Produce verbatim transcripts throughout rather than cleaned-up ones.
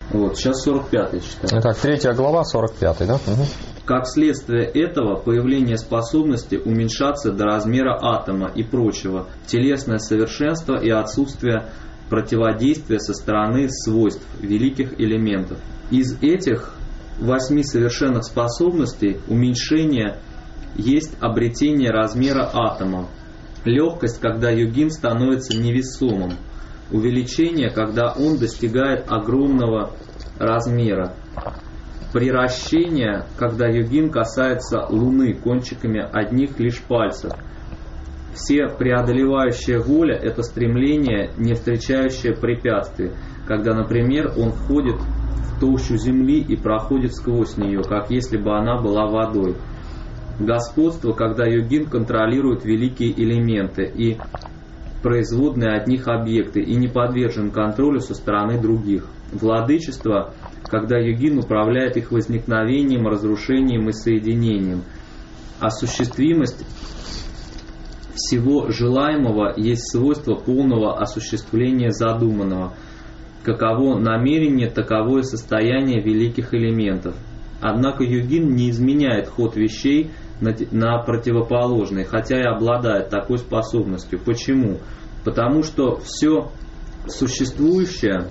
Вот, сейчас сорок пятый читаю. Итак, третья глава, сорок пятый, да? Угу. Как следствие этого, появление способности уменьшаться до размера атома и прочего, телесное совершенство и отсутствие противодействия со стороны свойств великих элементов. Из этих восьми совершенных способностей уменьшение есть обретение размера атома, легкость, когда йогин становится невесомым, увеличение, когда он достигает огромного размера, приращение, когда йогин касается луны кончиками одних лишь пальцев. Все преодолевающая воля – это стремление, не встречающее препятствий, когда, например, он входит в толщу земли и проходит сквозь нее, как если бы она была водой. Господство, когда йогин контролирует великие элементы и производные от них объекты и не подвержен контролю со стороны других. Владычество, когда йогин управляет их возникновением, разрушением и соединением. Осуществимость всего желаемого есть свойство полного осуществления задуманного. Каково намерение, таковое состояние великих элементов. Однако йогин не изменяет ход вещей на, на противоположный, хотя и обладает такой способностью. Почему? Потому что все существующее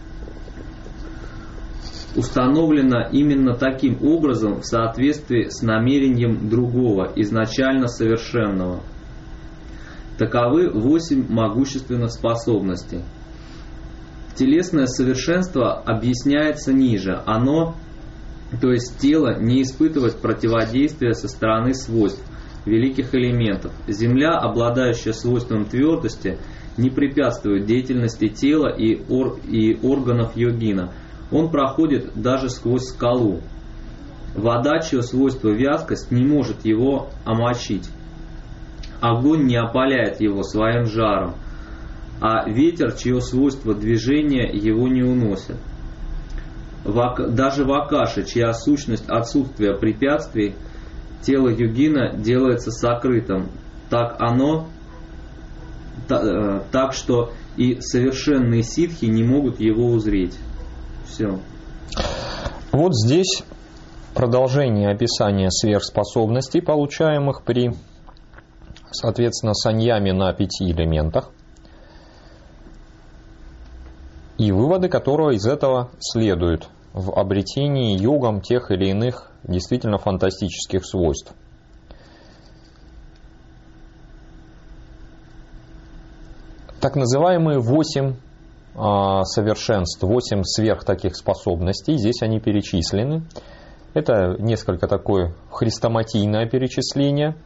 установлено именно таким образом в соответствии с намерением другого, изначально совершенного. Таковы восемь могущественных способностей. Телесное совершенство объясняется ниже. Оно, то есть тело, не испытывает противодействия со стороны свойств великих элементов. Земля, обладающая свойством твердости, не препятствует деятельности тела и, ор, и органов йогина. Он проходит даже сквозь скалу. Вода, чье свойство вязкость, не может его омочить. Огонь не опаляет его своим жаром, а ветер, чье свойство движения, его не уносит. Даже в акаше, чья сущность отсутствия препятствий, тело йогина делается сокрытым. Так оно, так что и совершенные ситхи не могут его узреть. Все. Вот здесь продолжение описания сверхспособностей, получаемых при, соответственно, саньяме на пяти элементах, и выводы, которые из этого следуют в обретении йогом тех или иных действительно фантастических свойств. Так называемые восемь э, совершенств, восемь сверх таких способностей, здесь они перечислены. Это несколько такое хрестоматийное перечисление.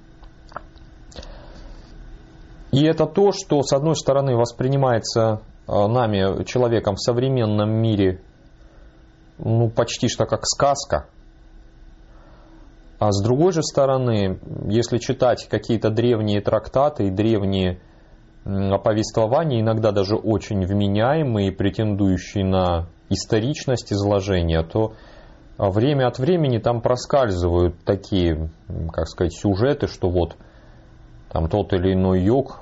И это то, что, с одной стороны, воспринимается нами, человеком в современном мире, ну, почти что как сказка. А с другой же стороны, если читать какие-то древние трактаты и древние повествования, иногда даже очень вменяемые, претендующие на историчность изложения, то время от времени там проскальзывают такие, как сказать, сюжеты, что вот там тот или иной йог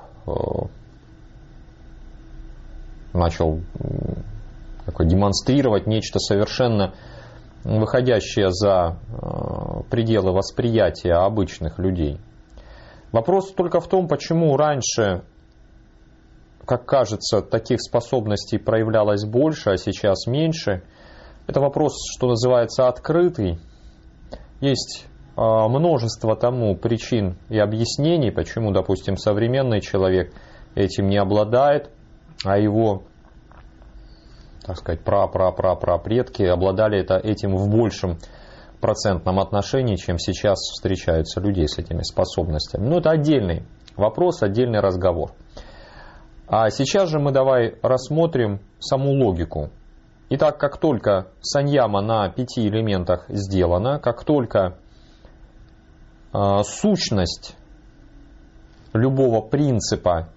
начал такой, демонстрировать нечто совершенно выходящее за пределы восприятия обычных людей. Вопрос только в том, почему раньше, как кажется, таких способностей проявлялось больше, а сейчас меньше. Это вопрос, что называется, открытый. Есть множество тому причин и объяснений, почему, допустим, современный человек этим не обладает, а его, так сказать, пра-пра-пра-пра-предки обладали это, этим в большем процентном отношении, чем сейчас встречаются людей с этими способностями. Но это отдельный вопрос, отдельный разговор. А сейчас же мы давай рассмотрим саму логику. Итак, как только саньяма на пяти элементах сделана, как только э, сущность любого принципа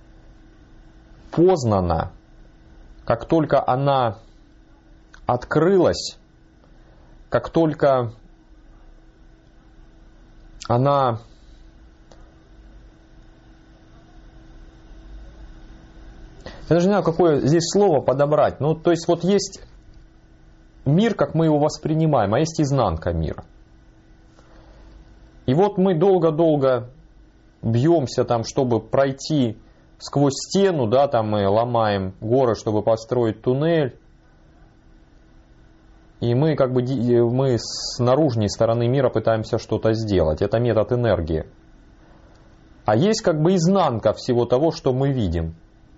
познана, как только она открылась, как только она я даже не знаю, какое здесь слово подобрать. Ну, то есть вот есть мир, как мы его воспринимаем, а есть изнанка мира. И вот мы долго-долго бьемся там, чтобы пройти сквозь стену, да, там мы ломаем горы, чтобы построить туннель. И мы как бы мы с наружной стороны мира пытаемся что-то сделать. Это метод энергии. А есть как бы изнанка всего того, что мы видим.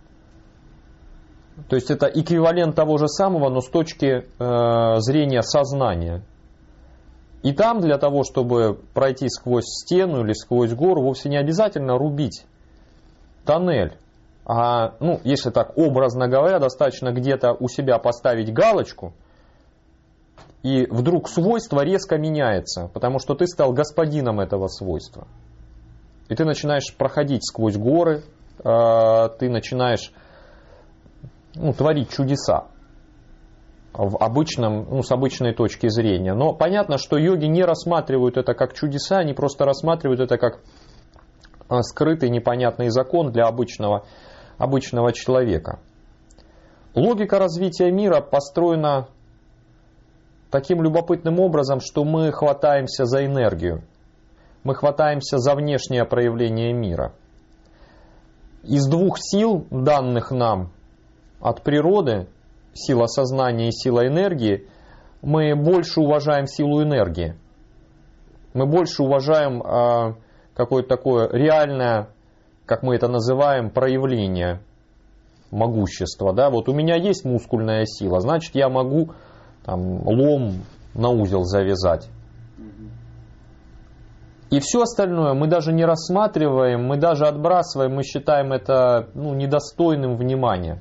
То есть это эквивалент того же самого, но с точки э, зрения сознания. И там для того, чтобы пройти сквозь стену или сквозь гору, вовсе не обязательно рубить тоннель. А, ну, если так образно говоря, достаточно где-то у себя поставить галочку, и вдруг свойство резко меняется, потому что ты стал господином этого свойства. И ты начинаешь проходить сквозь горы, э, ты начинаешь ну, творить чудеса в обычном, ну, с обычной точки зрения. Но понятно, что йоги не рассматривают это как чудеса, они просто рассматривают это как скрытый непонятный закон для обычного, обычного человека. Логика развития мира построена таким любопытным образом, что мы хватаемся за энергию, мы хватаемся за внешнее проявление мира. Из двух сил, данных нам от природы, сила сознания и сила энергии, мы больше уважаем силу энергии. Мы больше уважаем э, какое-то такое реальное, как мы это называем, проявление могущества. Да? Вот у меня есть мускульная сила, значит я могу там, лом на узел завязать. И все остальное мы даже не рассматриваем, мы даже отбрасываем, мы считаем это ну, недостойным внимания.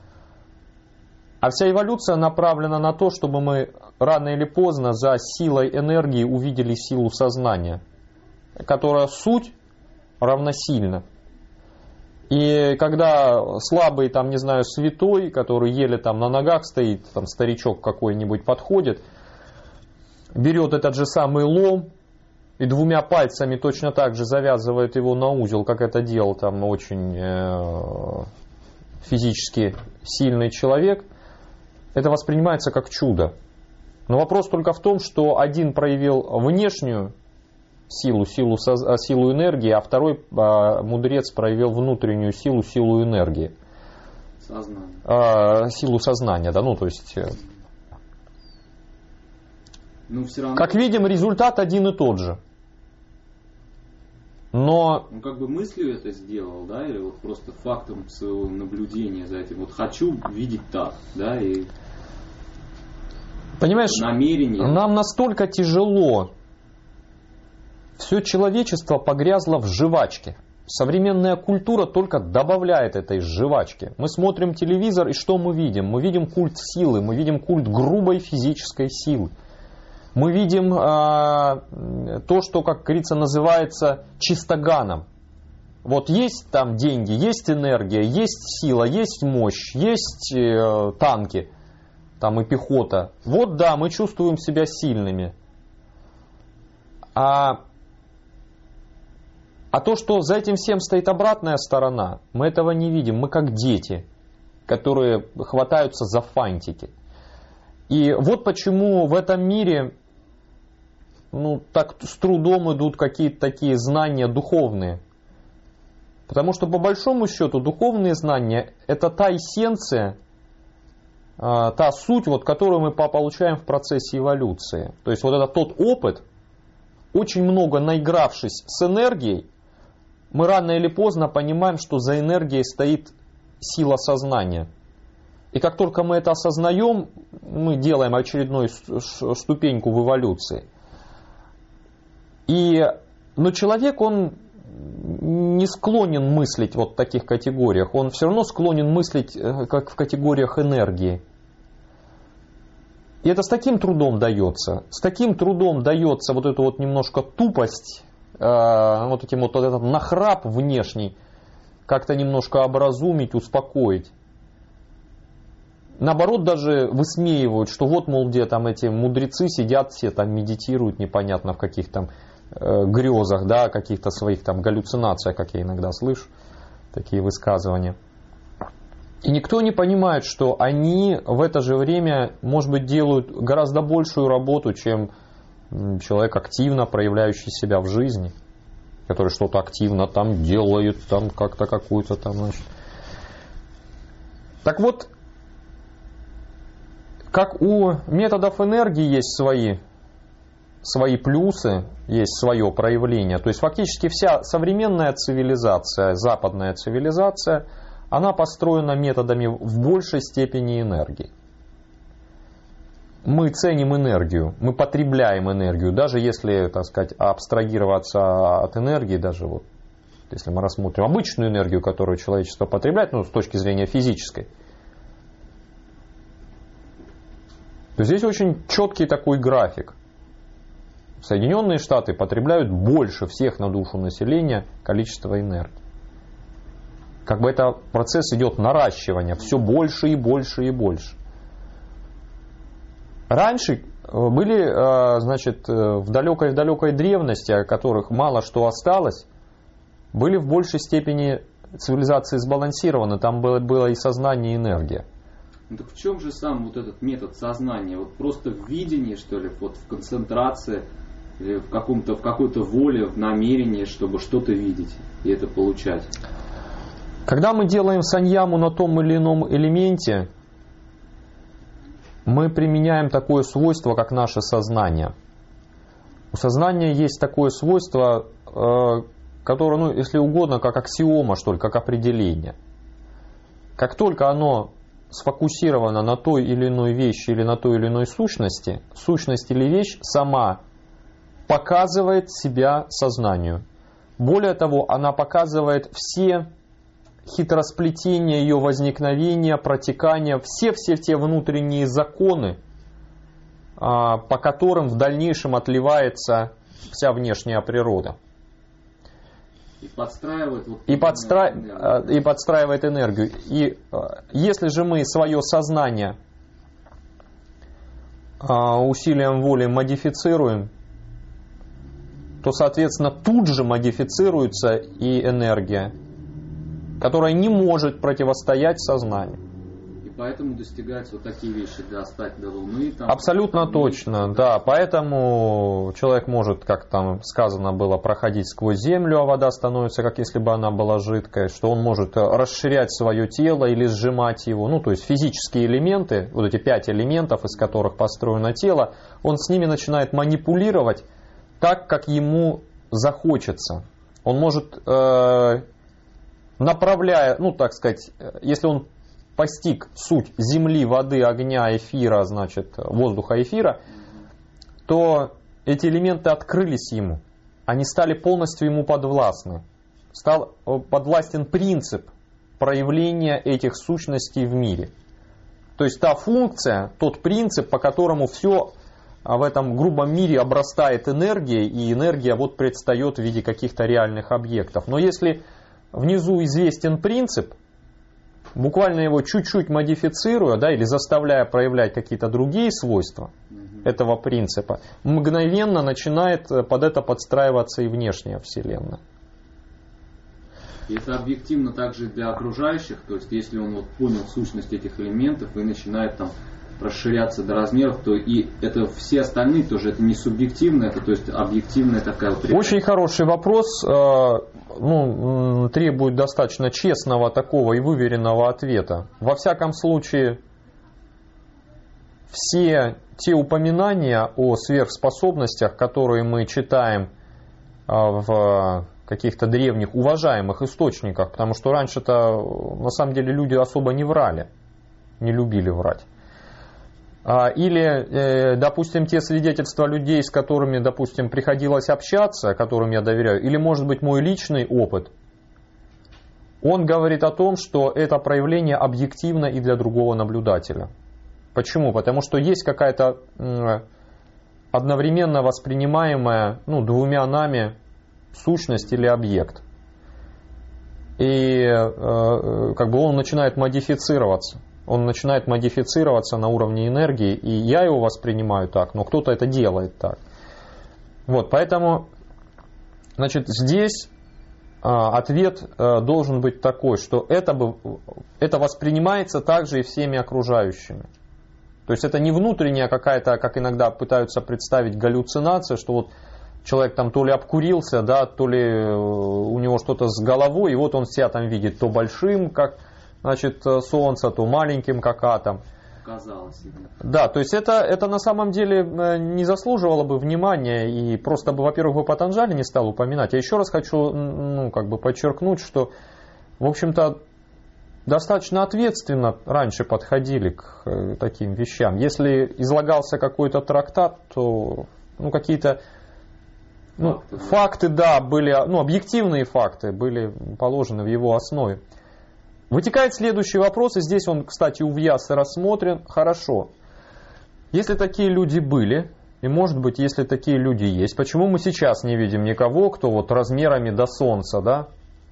А вся эволюция направлена на то, чтобы мы рано или поздно за силой энергии увидели силу сознания, которая суть равносильна. И когда слабый, там, не знаю, святой, который еле там на ногах стоит, там старичок какой-нибудь подходит, берет этот же самый лом и двумя пальцами точно так же завязывает его на узел, как это делал там очень э, физически сильный человек, это воспринимается как чудо. Но вопрос только в том, что один проявил внешнюю силу, силу, силу энергии, а второй а, мудрец проявил внутреннюю силу, силу энергии. Сознание. А, силу сознания, да, ну то есть... Ну, все равно... Как видим, результат один и тот же. Но... Он как бы мыслью это сделал, да, или вот просто фактом своего наблюдения за этим. Вот хочу видеть так, да, и... Понимаешь, намерение. Нам настолько тяжело. Все человечество погрязло в жвачке. Современная культура только добавляет этой жвачки. Мы смотрим телевизор, и что мы видим? Мы видим культ силы, мы видим культ грубой физической силы. Мы видим э, то, что, как говорится, называется чистоганом. Вот есть там деньги, есть энергия, есть сила, есть мощь, есть э, танки, там и пехота. Вот да, мы чувствуем себя сильными. А, а то, что за этим всем стоит обратная сторона, мы этого не видим. Мы как дети, которые хватаются за фантики. И вот почему в этом мире ну, так с трудом идут какие-то такие знания духовные. Потому что по большому счету духовные знания это та эссенция, та суть, вот, которую мы получаем в процессе эволюции. То есть вот это тот опыт, очень много наигравшись с энергией, мы рано или поздно понимаем, что за энергией стоит сила сознания. И как только мы это осознаем, мы делаем очередную ступеньку в эволюции. И, но человек, он не склонен мыслить вот в таких категориях. Он все равно склонен мыслить как в категориях энергии. И это с таким трудом дается. С таким трудом дается вот эта вот немножко тупость, вот этим вот, вот этот нахрап внешний, как-то немножко образумить, успокоить. Наоборот, даже высмеивают, что вот, мол, где там эти мудрецы сидят, все там медитируют, непонятно в каких там э, грезах, да, каких-то своих там галлюцинациях, как я иногда слышу, такие высказывания. И никто не понимает, что они в это же время, может быть, делают гораздо большую работу, чем человек, активно проявляющий себя в жизни, который что-то активно там делает, там как-то какую-то там, значит. Так вот, как у методов энергии есть свои, свои плюсы, есть свое проявление, то есть фактически вся современная цивилизация, западная цивилизация, она построена методами в большей степени энергии. Мы ценим энергию, мы потребляем энергию, даже если, так сказать, абстрагироваться от энергии, даже вот, если мы рассмотрим обычную энергию, которую человечество потребляет, ну, с точки зрения физической, то здесь очень четкий такой график. Соединенные Штаты потребляют больше всех на душу населения количества энергии. Как бы это процесс идет наращивания, все больше и больше и больше. Раньше были, значит, в далекой-далекой древности, о которых мало что осталось, были в большей степени цивилизации сбалансированы, там было, было и сознание, и энергия. Ну так в чем же сам вот этот метод сознания? Вот просто в видении, что ли, вот в концентрации, или в, каком-то, в какой-то воле, в намерении, чтобы что-то видеть и это получать? Когда мы делаем саньяму на том или ином элементе, мы применяем такое свойство, как наше сознание. У сознания есть такое свойство, которое, ну, если угодно, как аксиома, что ли, как определение. Как только оно сфокусировано на той или иной вещи или на той или иной сущности, сущность или вещь сама показывает себя сознанию. Более того, она показывает все хитросплетения ее возникновения, протекания, все-все те внутренние законы, по которым в дальнейшем отливается вся внешняя природа. И подстраивает, вот, и, подстра... энергию. и подстраивает энергию. И если же мы свое сознание усилием воли модифицируем, то, соответственно, тут же модифицируется и энергия, которая не может противостоять сознанию. И поэтому достигаются вот такие вещи, достать до Луны. Там, абсолютно точно, да. Поэтому человек может, как там сказано было, проходить сквозь землю, а вода становится, как если бы она была жидкой, что он может расширять свое тело или сжимать его. Ну, то есть физические элементы, вот эти пять элементов, из которых построено тело, он с ними начинает манипулировать так, как ему захочется. Он может... Э- направляя, ну так сказать, если он постиг суть земли, воды, огня, эфира, значит, воздуха, эфира, то эти элементы открылись ему, они стали полностью ему подвластны. Стал подвластен принцип проявления этих сущностей в мире. То есть та функция, тот принцип, по которому все в этом грубом мире обрастает энергией, и энергия вот предстает в виде каких-то реальных объектов. Но если внизу известен принцип, буквально его чуть-чуть модифицируя, да, или заставляя проявлять какие-то другие свойства mm-hmm. этого принципа, мгновенно начинает под это подстраиваться и внешняя Вселенная. И это объективно также для окружающих, то есть если он вот понял сущность этих элементов и начинает там расширяться до размеров, то и это все остальные тоже, это не субъективно, это то есть объективная такая вот реальность. Очень хороший вопрос, ну, требует достаточно честного такого и выверенного ответа. Во всяком случае, все те упоминания о сверхспособностях, которые мы читаем в каких-то древних уважаемых источниках, потому что раньше-то на самом деле люди особо не врали, не любили врать. Или, допустим, те свидетельства людей, с которыми, допустим, приходилось общаться, которым я доверяю, или, может быть, мой личный опыт, он говорит о том, что это проявление объективно и для другого наблюдателя. Почему? Потому что есть какая-то одновременно воспринимаемая, ну, двумя нами сущность или объект. И как бы он начинает модифицироваться. Он начинает модифицироваться на уровне энергии, и я его воспринимаю так, но кто-то это делает так. Вот, поэтому, значит, здесь ответ должен быть такой, что это, бы, это воспринимается также и всеми окружающими. То есть это не внутренняя какая-то, как иногда пытаются представить, галлюцинация, что вот человек там то ли обкурился, да, то ли у него что-то с головой, и вот он себя там видит то большим, как, значит, солнце, то маленьким, как атом. Казалось себе. Да, то есть это, это на самом деле не заслуживало бы внимания, и просто бы, во-первых, бы Патанджали не стал упоминать. Я еще раз хочу, ну, как бы подчеркнуть, что, в общем-то, достаточно ответственно раньше подходили к таким вещам. Если излагался какой-то трактат, то ну, какие-то ну, факты, факты, да, были, ну, объективные факты были положены в его основе. Вытекает следующий вопрос, и здесь он, кстати, у Вьясы рассмотрен. Хорошо, если такие люди были, и может быть, если такие люди есть, почему мы сейчас не видим никого, кто вот размерами до Солнца, да?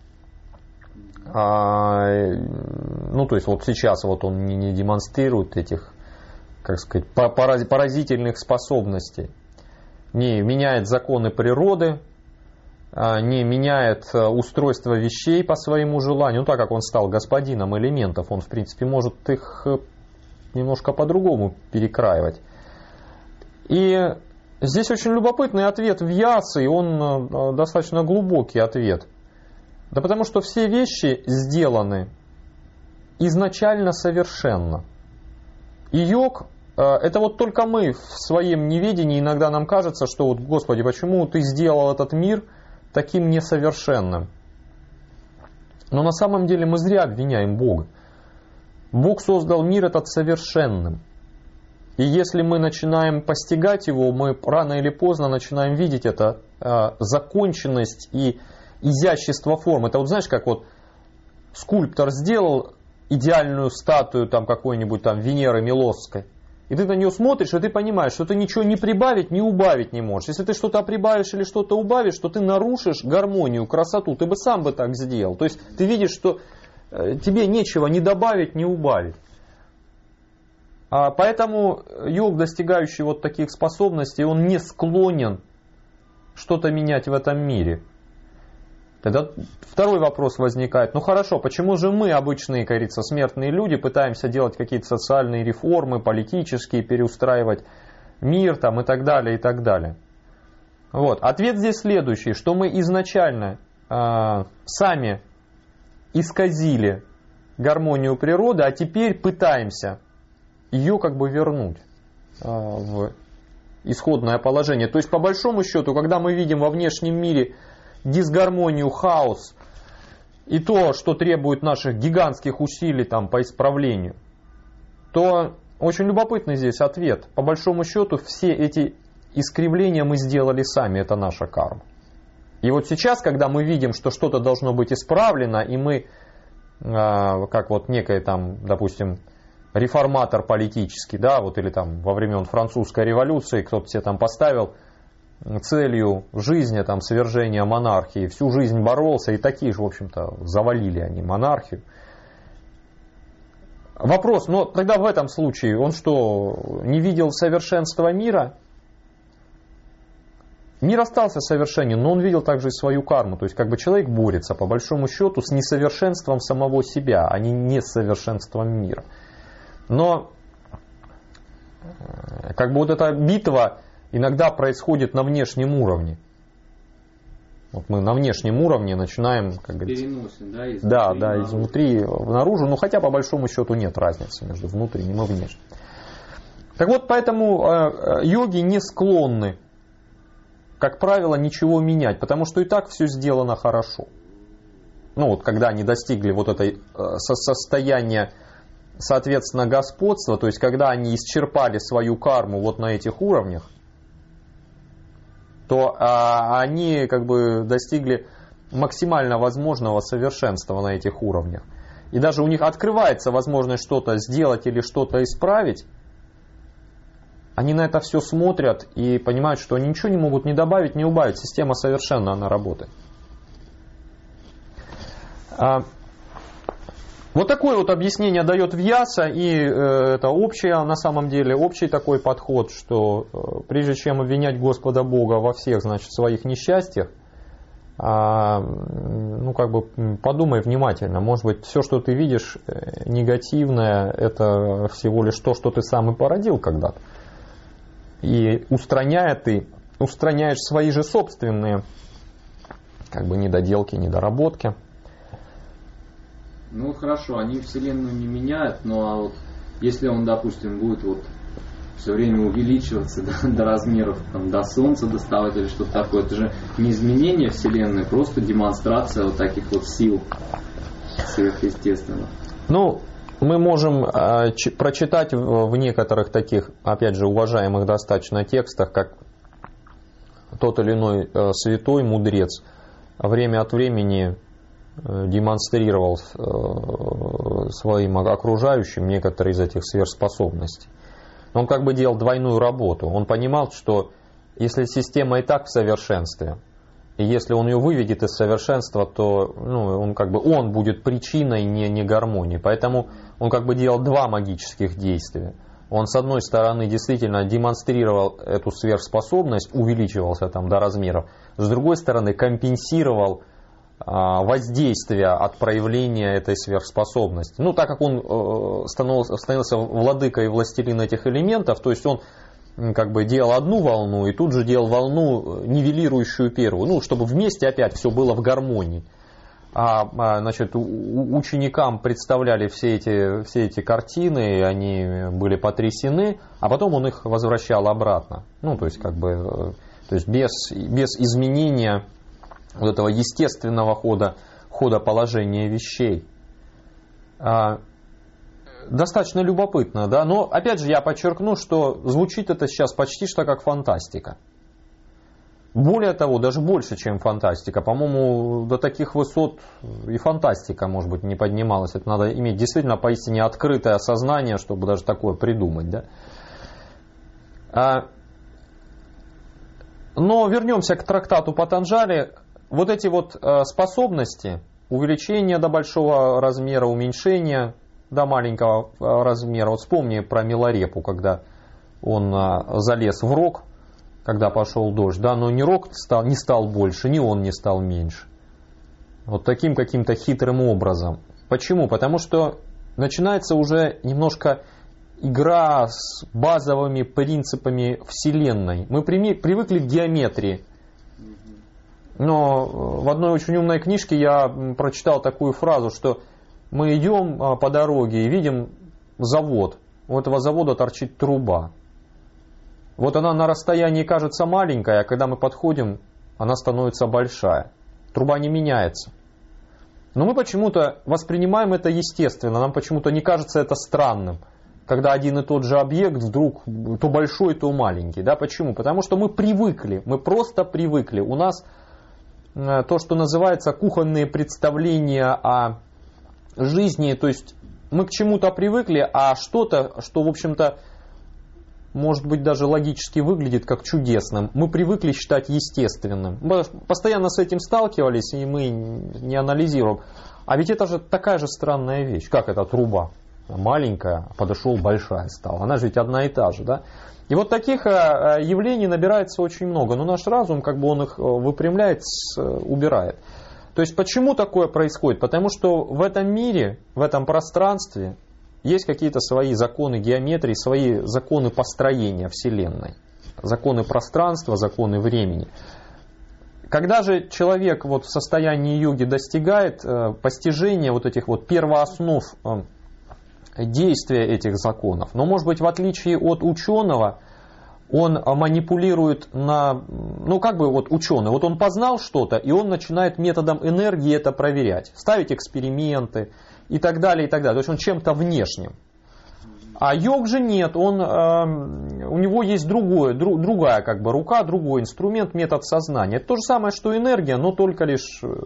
А, ну, то есть вот сейчас вот он не, не демонстрирует этих, как сказать, поразительных способностей, не меняет законы природы, не меняет устройство вещей по своему желанию. Ну, так как он стал господином элементов, он, в принципе, может их немножко по-другому перекраивать. И здесь очень любопытный ответ Вьясы, и он достаточно глубокий ответ. Да потому что все вещи сделаны изначально совершенно. И йог, это вот только мы в своем неведении, иногда нам кажется, что вот, Господи, почему ты сделал этот мир таким несовершенным? Но на самом деле мы зря обвиняем Бога. Бог создал мир этот совершенным. И если мы начинаем постигать его, мы рано или поздно начинаем видеть это э, законченность и изящество форм. Это вот знаешь, как вот скульптор сделал идеальную статую там какой-нибудь там Венеры Милосской, и ты на нее смотришь, и ты понимаешь, что ты ничего не прибавить, не убавить не можешь. Если ты что-то прибавишь или что-то убавишь, то ты нарушишь гармонию, красоту. Ты бы сам бы так сделал. То есть ты видишь, что тебе нечего ни добавить, ни убавить. А поэтому йог, достигающий вот таких способностей, он не склонен что-то менять в этом мире. Тогда второй вопрос возникает. Ну хорошо, почему же мы, обычные, как говорится, смертные люди, пытаемся делать какие-то социальные реформы, политические, переустраивать мир там, и так далее, и так далее. Вот. Ответ здесь следующий, что мы изначально э, сами исказили гармонию природы, а теперь пытаемся ее как бы вернуть э, в исходное положение. То есть по большому счету, когда мы видим во внешнем мире дисгармонию, хаос и то, что требует наших гигантских усилий там, по исправлению, то очень любопытный здесь ответ. По большому счету все эти искривления мы сделали сами, это наша карма. И вот сейчас, когда мы видим, что что-то должно быть исправлено, и мы, э, как вот некий там, допустим, реформатор политический, да, вот или там во времен французской революции кто-то себе там поставил целью жизни там, свержения монархии, всю жизнь боролся, и такие же, в общем-то, завалили они монархию. Вопрос, но тогда в этом случае он что, не видел совершенства мира? Мир остался совершенен, но он видел также и свою карму. То есть как бы человек борется по большому счету с несовершенством самого себя, а не несовершенством мира. Но как бы вот эта битва иногда происходит на внешнем уровне. Вот мы на внешнем уровне начинаем, как говорится, переносим, да, изнутри, да, да, изнутри наружу, но хотя по большому счету нет разницы между внутренним и внешним. Так вот, поэтому э, йоги не склонны, как правило, ничего менять, потому что и так все сделано хорошо. Ну вот, когда они достигли вот этой э, состояния, соответственно, господства, то есть когда они исчерпали свою карму вот на этих уровнях, то а, они как бы достигли максимально возможного совершенства на этих уровнях. И даже у них открывается возможность что-то сделать или что-то исправить. Они на это все смотрят и понимают, что они ничего не могут ни добавить, ни убавить. Система совершенно, она работает. А, вот такое вот объяснение дает Вьяса, и э, это общее, на самом деле, общий такой подход, что э, прежде чем обвинять Господа Бога во всех, значит, своих несчастьях, а, ну, как бы подумай внимательно. Может быть, все, что ты видишь негативное, это всего лишь то, что ты сам и породил когда-то. И устраняя ты, устраняешь свои же собственные как бы недоделки, недоработки. Ну хорошо, они Вселенную не меняют, но а вот если он, допустим, будет вот все время увеличиваться до, до размеров там, до Солнца доставать или что-то такое, это же не изменение Вселенной, просто демонстрация вот таких вот сил сверхъестественных. Ну, мы можем э, ч- прочитать в, в некоторых таких, опять же, уважаемых достаточно текстах, как тот или иной э, святой, мудрец, время от времени э, демонстрировал э, своим окружающим некоторые из этих сверхспособностей. Он как бы делал двойную работу. Он понимал, что если система и так в совершенстве, и если он ее выведет из совершенства, то ну, он как бы он будет причиной не, не гармонии. Поэтому он как бы делал два магических действия. Он с одной стороны действительно демонстрировал эту сверхспособность, увеличивался там до размеров. С другой стороны компенсировал а, воздействие от проявления этой сверхспособности. Ну, так как он э, становился, становился владыкой и властелин этих элементов, то есть он как бы делал одну волну и тут же делал волну, нивелирующую первую, ну, чтобы вместе опять все было в гармонии. А, значит, ученикам представляли все эти, все эти картины, они были потрясены, а потом он их возвращал обратно. Ну, то есть, как бы, то есть без, без изменения вот этого естественного хода, хода положения вещей. Достаточно любопытно, да, но опять же я подчеркну, что звучит это сейчас почти что как фантастика. Более того, даже больше, чем фантастика. По-моему, до таких высот и фантастика, может быть, не поднималась. Это надо иметь действительно поистине открытое сознание, чтобы даже такое придумать, да. Но вернемся к трактату Патанджали. Вот эти вот способности, увеличение до большого размера, уменьшение до маленького размера. Вот вспомни про Миларепу, когда он залез в рог, когда пошел дождь, да, но ни рог стал, не стал больше, ни он не стал меньше. Вот таким каким-то хитрым образом. Почему? Потому что начинается уже немножко игра с базовыми принципами Вселенной. Мы привыкли к геометрии. Но в одной очень умной книжке я прочитал такую фразу, что мы идем по дороге и видим завод. У этого завода торчит труба. Вот она на расстоянии кажется маленькая, а когда мы подходим, она становится большая. Труба не меняется. Но мы почему-то воспринимаем это естественно, нам почему-то не кажется это странным, когда один и тот же объект вдруг то большой, то маленький. Да, почему? Потому что мы привыкли, мы просто привыкли. У нас то, что называется кухонные представления о жизни, то есть мы к чему-то привыкли, а что-то, что, в общем-то, может быть, даже логически выглядит как чудесным, мы привыкли считать естественным. Мы постоянно с этим сталкивались, и мы не анализируем. А ведь это же такая же странная вещь, как эта труба. Маленькая, подошел, большая стала. Она же ведь одна и та же, да? И вот таких явлений набирается очень много. Но наш разум, как бы он их выпрямляет, убирает. То есть почему такое происходит? Потому что в этом мире, в этом пространстве есть какие-то свои законы геометрии, свои законы построения Вселенной. Законы пространства, законы времени. Когда же человек вот в состоянии йоги достигает э, постижения вот этих вот первооснов э, действия этих законов, но, может быть, в отличие от ученого, он манипулирует на, ну как бы вот ученый, вот он познал что-то, и он начинает методом энергии это проверять, ставить эксперименты и так далее, и так далее. То есть он чем-то внешним. А йог же нет, он, э, у него есть другое, друг, другая как бы рука, другой инструмент, метод сознания. Это то же самое, что энергия, но только лишь э,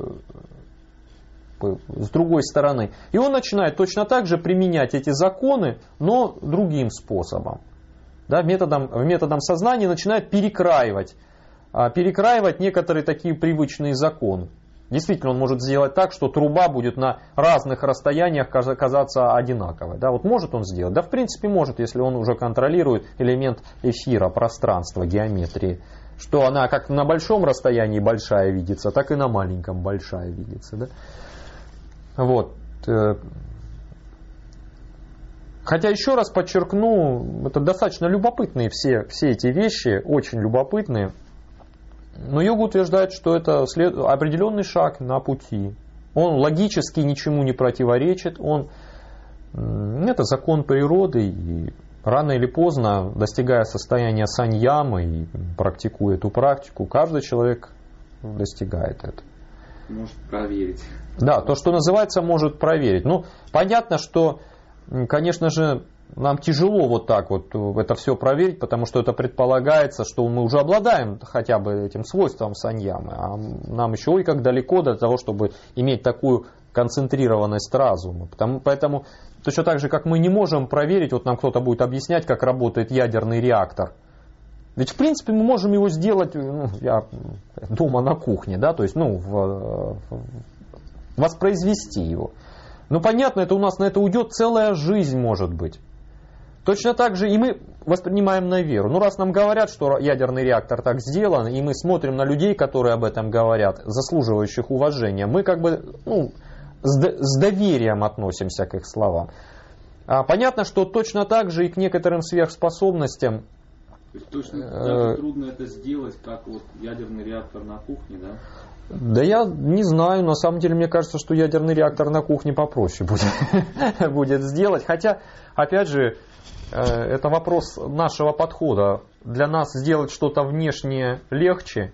с другой стороны. И он начинает точно так же применять эти законы, но другим способом. Да, методом, методом сознания начинает перекраивать, перекраивать некоторые такие привычные законы. Действительно, он может сделать так, что труба будет на разных расстояниях казаться одинаковой. Да, вот может он сделать? Да, в принципе, может, если он уже контролирует элемент эфира, пространства, геометрии что она как на большом расстоянии большая видится, так и на маленьком большая видится. Да? Вот. Хотя еще раз подчеркну, это достаточно любопытные все, все эти вещи, очень любопытные. Но йога утверждает, что это след... определенный шаг на пути. Он логически ничему не противоречит, он... это закон природы, и рано или поздно, достигая состояния саньямы и практикуя эту практику, каждый человек достигает это. Может проверить. Да, то, что называется, может проверить. Ну, понятно, что, конечно же, нам тяжело вот так вот это все проверить, потому что это предполагается, что мы уже обладаем хотя бы этим свойством саньямы, а нам еще ой как далеко до того, чтобы иметь такую концентрированность разума. Потому, поэтому точно так же, как мы не можем проверить, вот нам кто-то будет объяснять, как работает ядерный реактор. Ведь в принципе мы можем его сделать, ну, я, дома на кухне, да, то есть ну, в, в, воспроизвести его. Ну понятно, это у нас на это уйдет целая жизнь, может быть. Точно так же и мы воспринимаем на веру. Ну раз нам говорят, что ядерный реактор так сделан, и мы смотрим на людей, которые об этом говорят, заслуживающих уважения, мы как бы ну, с, с доверием относимся к их словам. А понятно, что точно так же и к некоторым сверхспособностям. То есть точно даже трудно это сделать, как вот ядерный реактор на кухне, да? Да я не знаю, на самом деле мне кажется, что ядерный реактор на кухне попроще будет, будет сделать. Хотя, опять же, это вопрос нашего подхода. Для нас сделать что-то внешнее легче,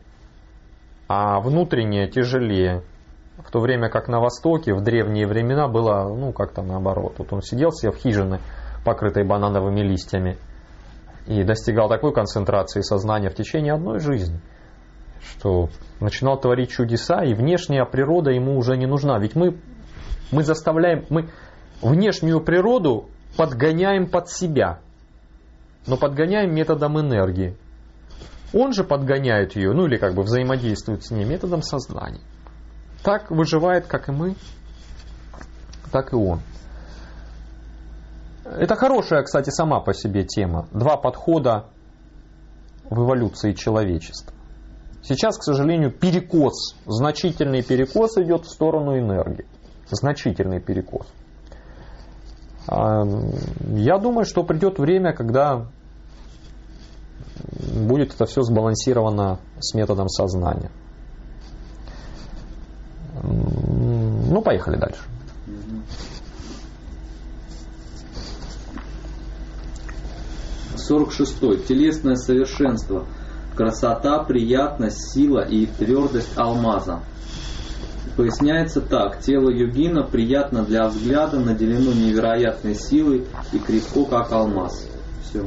а внутреннее тяжелее. В то время как на Востоке в древние времена было, ну, как-то наоборот. Вот он сидел себе в хижине, покрытой банановыми листьями, и достигал такой концентрации сознания в течение одной жизни, что начинал творить чудеса, и внешняя природа ему уже не нужна. Ведь мы, мы заставляем, мы внешнюю природу подгоняем под себя, но подгоняем методом энергии. Он же подгоняет ее, ну или как бы взаимодействует с ней методом сознания. Так выживает как и мы, так и он. Это хорошая, кстати, сама по себе тема. Два подхода в эволюции человечества. Сейчас, к сожалению, перекос, значительный перекос идет в сторону энергии. Значительный перекос. Я думаю, что придет время, когда будет это все сбалансировано с методом сознания. Ну, поехали дальше. сорок шестой. Телесное совершенство. Красота, приятность, сила и твердость алмаза. Поясняется так. Тело йогина приятно для взгляда, наделено невероятной силой и крепко, как алмаз. Все.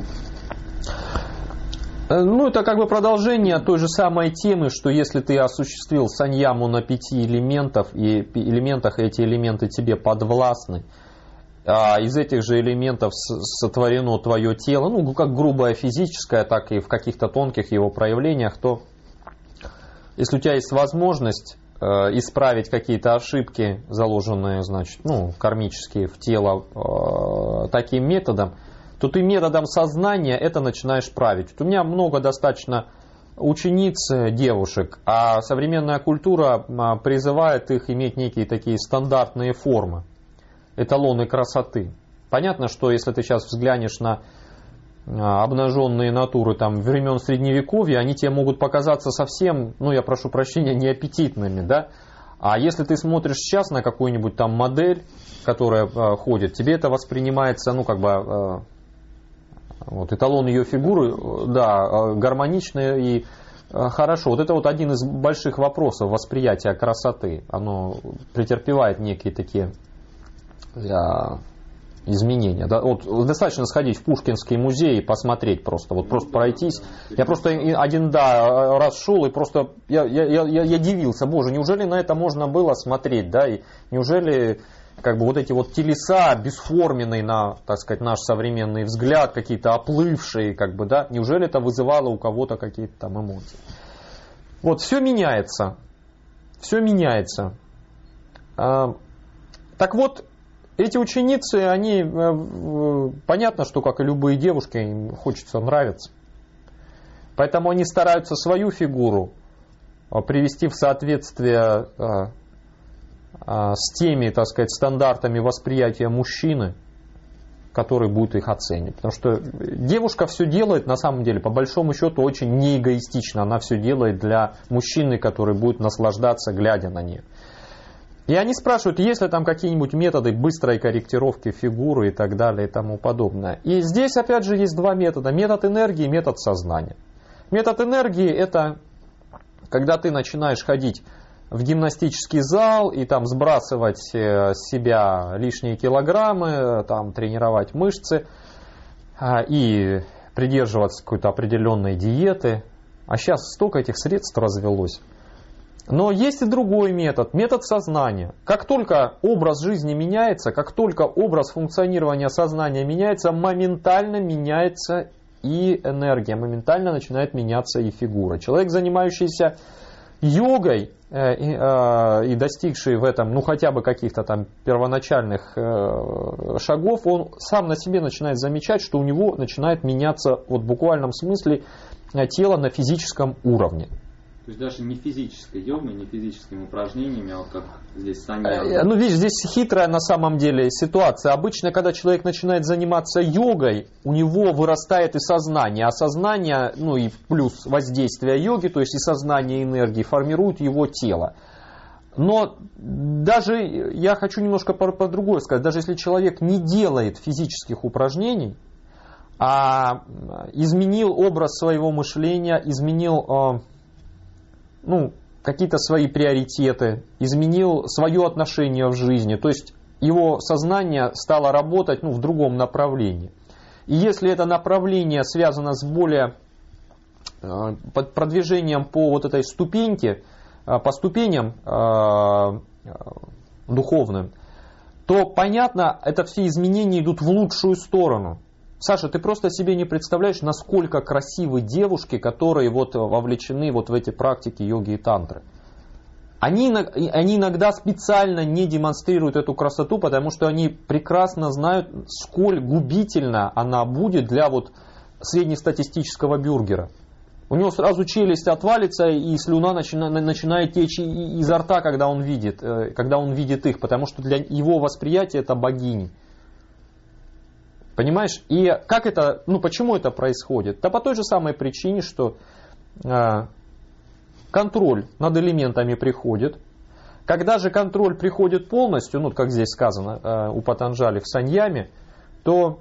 Ну, это как бы продолжение той же самой темы, что если ты осуществил саньяму на пяти элементах, и элементах эти элементы тебе подвластны, а из этих же элементов сотворено твое тело, ну, как грубое физическое, так и в каких-то тонких его проявлениях, то если у тебя есть возможность э, исправить какие-то ошибки, заложенные, значит, ну, кармические в тело э, таким методом, то ты методом сознания это начинаешь править. Вот у меня много достаточно учениц, девушек, а современная культура призывает их иметь некие такие стандартные формы, эталоны красоты. Понятно, что если ты сейчас взглянешь на обнаженные натуры там, времен Средневековья, они тебе могут показаться совсем, ну я прошу прощения, неаппетитными, да? А если ты смотришь сейчас на какую-нибудь там модель, которая э, ходит, тебе это воспринимается, ну как бы, э, вот, эталон ее фигуры, э, да, э, гармонично и э, хорошо. Вот это вот один из больших вопросов восприятия красоты. Оно претерпевает некие такие э, изменения. Да? Вот достаточно сходить в Пушкинский музей и посмотреть просто, вот просто пройтись. Я просто один да, раз шел и просто я, я, я, я дивился, боже, неужели на это можно было смотреть, да, и неужели как бы вот эти вот телеса, бесформенные на, так сказать, наш современный взгляд, какие-то оплывшие, как бы, да, неужели это вызывало у кого-то какие-то там эмоции. Вот, все меняется, все меняется. А, так вот, эти ученицы, они, понятно, что, как и любые девушки, им хочется нравиться. Поэтому они стараются свою фигуру привести в соответствие с теми, так сказать, стандартами восприятия мужчины, который будет их оценивать. Потому что девушка все делает, на самом деле, по большому счету, очень неэгоистично. Она все делает для мужчины, который будет наслаждаться, глядя на нее. И они спрашивают, есть ли там какие-нибудь методы быстрой корректировки фигуры и так далее и тому подобное. И здесь, опять же, есть два метода. Метод энергии и метод сознания. Метод энергии – это когда ты начинаешь ходить в гимнастический зал и там сбрасывать с себя лишние килограммы, там тренировать мышцы и придерживаться какой-то определенной диеты. А сейчас столько этих средств развелось. Но есть и другой метод, метод сознания. Как только образ жизни меняется, как только образ функционирования сознания меняется, моментально меняется и энергия, моментально начинает меняться и фигура. Человек, занимающийся йогой э, э, и достигший в этом, ну хотя бы каких-то там первоначальных э, шагов, он сам на себе начинает замечать, что у него начинает меняться вот в буквальном смысле тело на физическом уровне. То есть даже не физической йогой, не физическими упражнениями, а вот как здесь санья. Ну, видишь, здесь хитрая на самом деле ситуация. Обычно, когда человек начинает заниматься йогой, у него вырастает и сознание. А сознание, ну и плюс воздействие йоги, то есть и сознание, и энергии, формируют его тело. Но даже, я хочу немножко по, по другое сказать, даже если человек не делает физических упражнений, а изменил образ своего мышления, изменил... ну, какие-то свои приоритеты, изменил свое отношение в жизни, то есть его сознание стало работать ну, в другом направлении. И если это направление связано с более э, продвижением по вот этой ступеньке, э, по ступеням э, духовным, то понятно, это все изменения идут в лучшую сторону. Саша, ты просто себе не представляешь, насколько красивы девушки, которые вот вовлечены вот в эти практики йоги и тантры. Они, они иногда специально не демонстрируют эту красоту, потому что они прекрасно знают, сколь губительно она будет для вот среднестатистического бюргера. У него сразу челюсть отвалится и слюна начинает, начинает течь изо рта, когда он видит, когда он видит их, потому что для его восприятия это богини. Понимаешь? И как это, ну почему это происходит? Да по той же самой причине, что э, контроль над элементами приходит. Когда же контроль приходит полностью, ну как здесь сказано э, у Патанджали в саньяме, то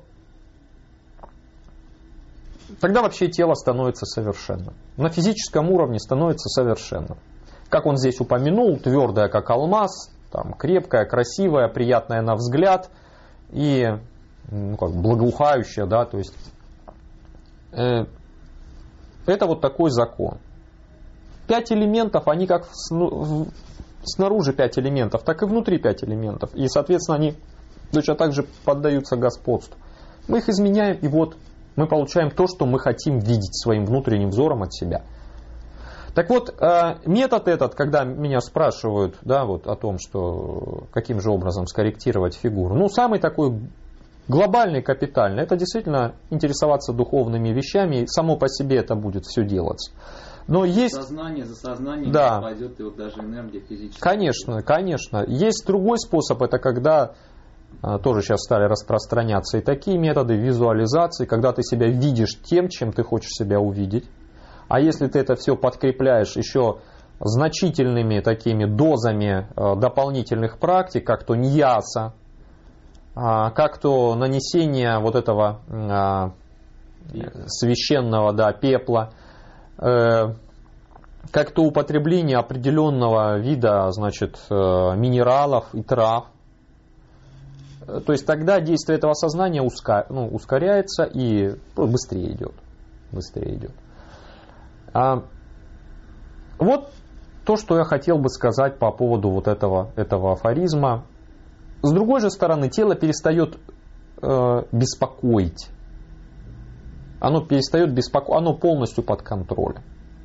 тогда вообще тело становится совершенным. На физическом уровне становится совершенным. Как он здесь упомянул, твердое как алмаз, там, крепкое, красивое, приятное на взгляд и ну, как, благоухающее, да, то есть э, это вот такой закон. Пять элементов, они как в, снаружи пять элементов, так и внутри пять элементов. И, соответственно, они точно так же поддаются господству. Мы их изменяем, и вот мы получаем то, что мы хотим видеть своим внутренним взором от себя. Так вот, метод этот, когда меня спрашивают, да, вот, о том, что каким же образом скорректировать фигуру, ну, самый такой глобальный, капитальный, это действительно интересоваться духовными вещами, и само по себе это будет все делаться. Но есть... Сознание за сознанием да. пойдет и вот даже энергия физическая. Конечно, конечно. Есть другой способ, это когда тоже сейчас стали распространяться и такие методы визуализации, когда ты себя видишь тем, чем ты хочешь себя увидеть. А если ты это все подкрепляешь еще значительными такими дозами дополнительных практик, как то ньяса, как то нанесение вот этого священного, да, пепла, как то употребление определенного вида, значит, минералов и трав. То есть тогда действие этого сознания ускор, ну, ускоряется и ну, быстрее идет. Быстрее идет. А, вот то, что я хотел бы сказать по поводу вот этого, этого афоризма. С другой же стороны, тело перестает э, беспокоить. Оно перестает беспокоить, оно полностью под контролем.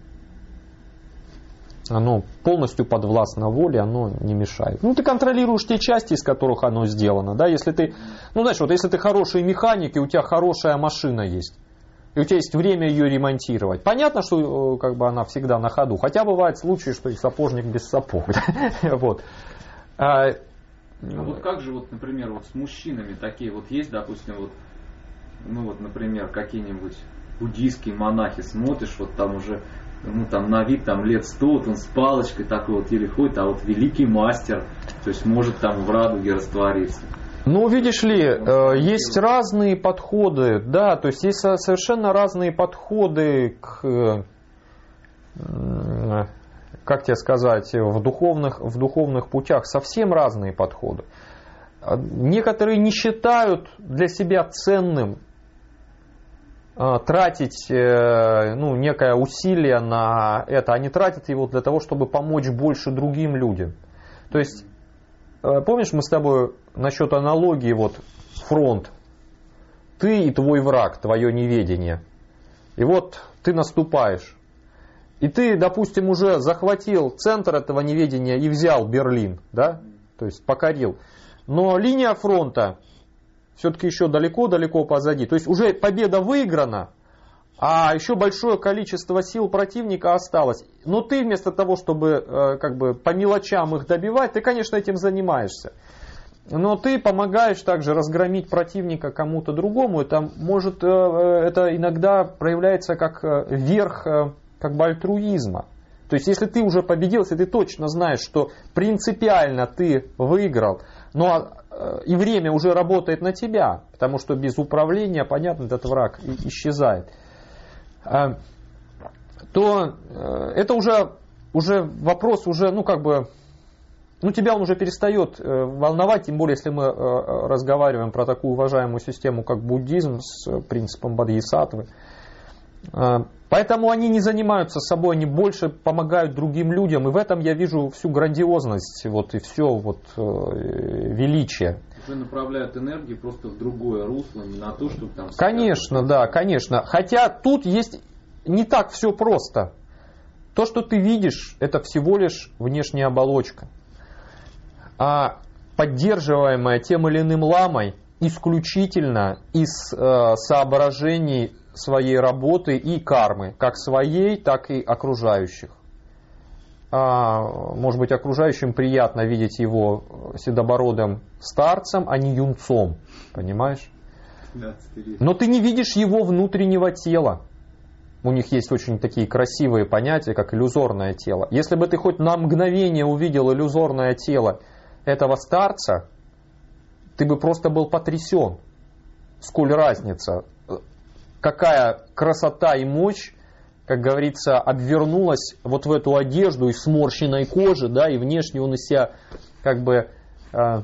Оно полностью подвластно воле, оно не мешает. Ну, ты контролируешь те части, из которых оно сделано. Да? Если ты, ну, знаешь, вот если ты хороший механик, и у тебя хорошая машина есть, и у тебя есть время ее ремонтировать. Понятно, что как бы она всегда на ходу. Хотя бывают случаи, что и сапожник без сапог. Вот. А, а вот как же, вот, например, вот с мужчинами такие вот есть, допустим, вот, ну вот, например, какие-нибудь буддийские монахи, смотришь, вот там уже, ну там на вид там лет сто, вот он с палочкой такой вот еле ходит, а вот великий мастер, то есть может там в радуге раствориться. Ну, видишь ли, э, есть разные подходы, да, то есть есть совершенно разные подходы к, э, как тебе сказать, в духовных, в духовных путях, совсем разные подходы. Некоторые не считают для себя ценным э, тратить э, ну, некое усилие на это, они тратят его для того, чтобы помочь больше другим людям. То есть, помнишь, мы с тобой насчет аналогии, вот фронт, ты и твой враг, твое неведение. И вот ты наступаешь. И ты, допустим, уже захватил центр этого неведения и взял Берлин, да? То есть покорил. Но линия фронта все-таки еще далеко-далеко позади. То есть уже победа выиграна, а еще большое количество сил противника осталось. Но ты вместо того, чтобы как бы по мелочам их добивать, ты, конечно, этим занимаешься. Но ты помогаешь также разгромить противника кому-то другому. Это, может, это иногда проявляется как верх как бы альтруизма. То есть, если ты уже победил, если ты точно знаешь, что принципиально ты выиграл, но и время уже работает на тебя, потому что без управления, понятно, этот враг исчезает, то это уже, уже вопрос, уже, ну, как бы, ну, тебя он уже перестает волновать, тем более, если мы разговариваем про такую уважаемую систему, как буддизм, с принципом бодхисаттвы. Поэтому они не занимаются собой, они больше помогают другим людям, и в этом я вижу всю грандиозность, вот, и все вот, величие. Уже направляют энергию просто в другое русло, не на то, чтобы там... Конечно, да, конечно. Хотя тут есть не так все просто. То, что ты видишь, это всего лишь внешняя оболочка. А поддерживаемая тем или иным ламой исключительно из э, соображений своей работы и кармы, как своей, так и окружающих. А, может быть, окружающим приятно видеть его седобородым старцем, а не юнцом, понимаешь? Но ты не видишь его внутреннего тела. У них есть очень такие красивые понятия, как иллюзорное тело. Если бы ты хоть на мгновение увидел иллюзорное тело этого старца, ты бы просто был потрясен. Сколь разница, какая красота и мощь, как говорится, обвернулась вот в эту одежду из сморщенной кожи, да, и внешне он из себя как бы, э,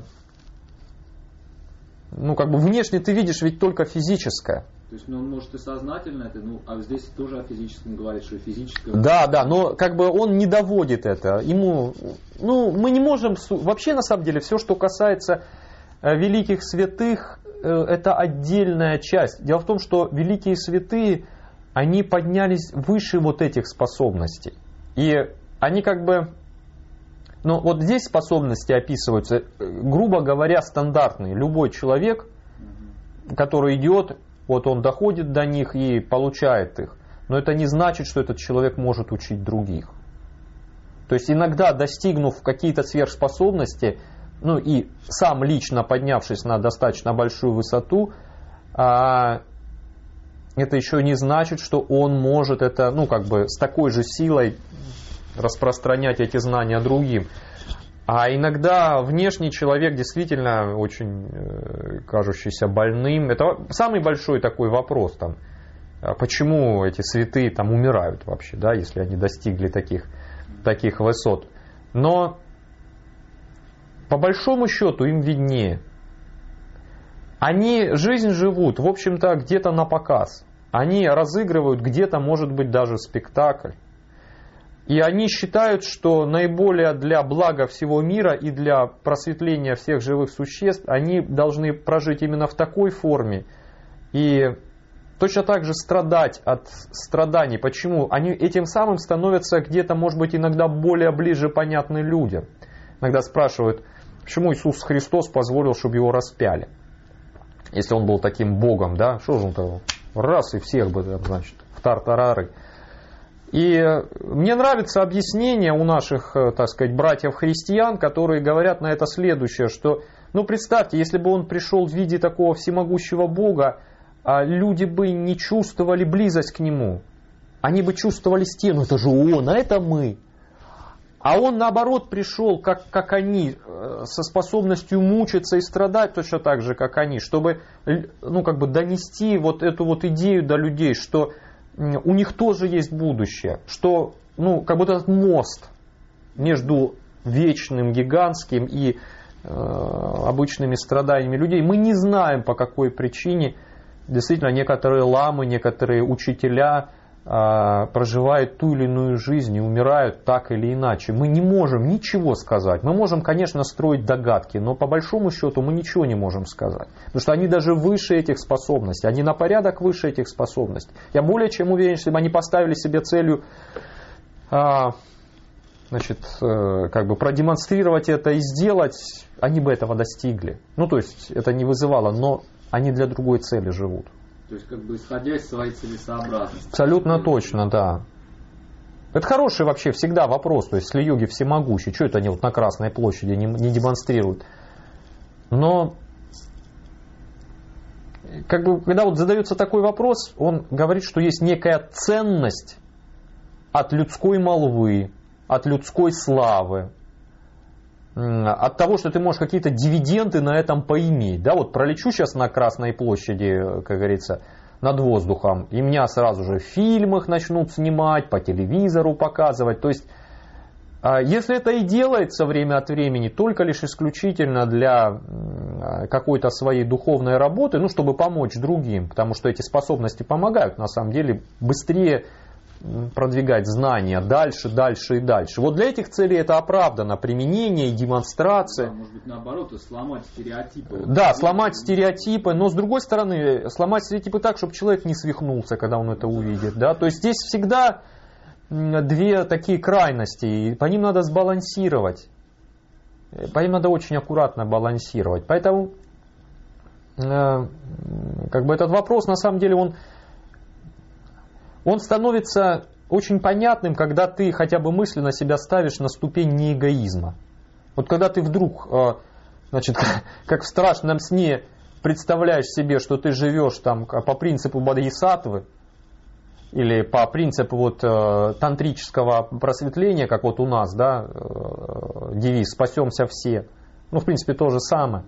ну как бы внешне ты видишь ведь только физическое. То есть, ну, он может и сознательно это, ну, а здесь тоже о физическом говорит, что физическое... Да, да, но как бы он не доводит это. Ему, ну, мы не можем... Вообще, на самом деле, все, что касается великих святых, это отдельная часть. Дело в том, что великие святые, они поднялись выше вот этих способностей. И они как бы... Ну, вот здесь способности описываются, грубо говоря, стандартные. Любой человек, который идет... Вот он доходит до них и получает их. Но это не значит, что этот человек может учить других. То есть иногда, достигнув какие-то сверхспособности, ну и сам лично поднявшись на достаточно большую высоту, это еще не значит, что он может это, ну как бы с такой же силой распространять эти знания другим. А иногда внешний человек действительно очень кажущийся больным. Это самый большой такой вопрос, там, почему эти святые там умирают вообще, да, если они достигли таких, таких высот. Но по большому счету им виднее. Они жизнь живут, в общем-то, где-то на показ. Они разыгрывают где-то, может быть, даже спектакль. И они считают, что наиболее для блага всего мира и для просветления всех живых существ они должны прожить именно в такой форме. И точно так же страдать от страданий. Почему? Они этим самым становятся где-то, может быть, иногда более ближе понятны людям. Иногда спрашивают, почему Иисус Христос позволил, чтобы его распяли? Если он был таким Богом, да? Что же он-то Раз и всех бы, значит, в тартарары. И мне нравится объяснение у наших, так сказать, братьев-христиан, которые говорят на это следующее, что, ну представьте, если бы он пришел в виде такого всемогущего Бога, люди бы не чувствовали близость к нему. Они бы чувствовали стену, это же он, а это мы. А он наоборот пришел, как, как они, со способностью мучиться и страдать точно так же, как они, чтобы, ну, как бы донести вот эту вот идею до людей, что у них тоже есть будущее, что, ну, как будто этот мост между вечным, гигантским и э, обычными страданиями людей. Мы не знаем, по какой причине действительно некоторые ламы, некоторые учителя э, проживают ту или иную жизнь и умирают так или иначе. Мы не можем ничего сказать. Мы можем, конечно, строить догадки, но по большому счету мы ничего не можем сказать. Потому что они даже выше этих способностей. Они на порядок выше этих способностей. Я более чем уверен, если бы они поставили себе целью а, значит, как бы продемонстрировать это и сделать, они бы этого достигли. Ну, то есть, это не вызывало, но они для другой цели живут. То есть, как бы исходя из своей целесообразности. Абсолютно точно, да. Это хороший вообще всегда вопрос. То есть, если йоги всемогущие, что это они вот на Красной площади не, не демонстрируют? Но как бы, когда вот задается такой вопрос, он говорит, что есть некая ценность от людской молвы, от людской славы, от того, что ты можешь какие-то дивиденды на этом поиметь. Да, вот пролечу сейчас на Красной площади, как говорится, над воздухом, и меня сразу же в фильмах начнут снимать, по телевизору показывать. То есть, если это и делается время от времени, только лишь исключительно для какой-то своей духовной работы, ну, чтобы помочь другим, потому что эти способности помогают, на самом деле, быстрее продвигать знания дальше, дальше и дальше. Вот для этих целей это оправдано, применение и демонстрация. Да, может быть, наоборот, сломать стереотипы. Да, сломать стереотипы, но с другой стороны, сломать стереотипы так, чтобы человек не свихнулся, когда он это увидит. Да? То есть здесь всегда две такие крайности, и по ним надо сбалансировать. По ним надо очень аккуратно балансировать. Поэтому э, как бы этот вопрос, на самом деле, он, он становится очень понятным, когда ты хотя бы мысленно себя ставишь на ступень неэгоизма. Вот когда ты вдруг, э, значит, как в страшном сне представляешь себе, что ты живешь там по принципу бодхисаттвы, или по принципу вот, э, тантрического просветления, как вот у нас, да, э, девиз «Спасемся все», ну, в принципе, то же самое,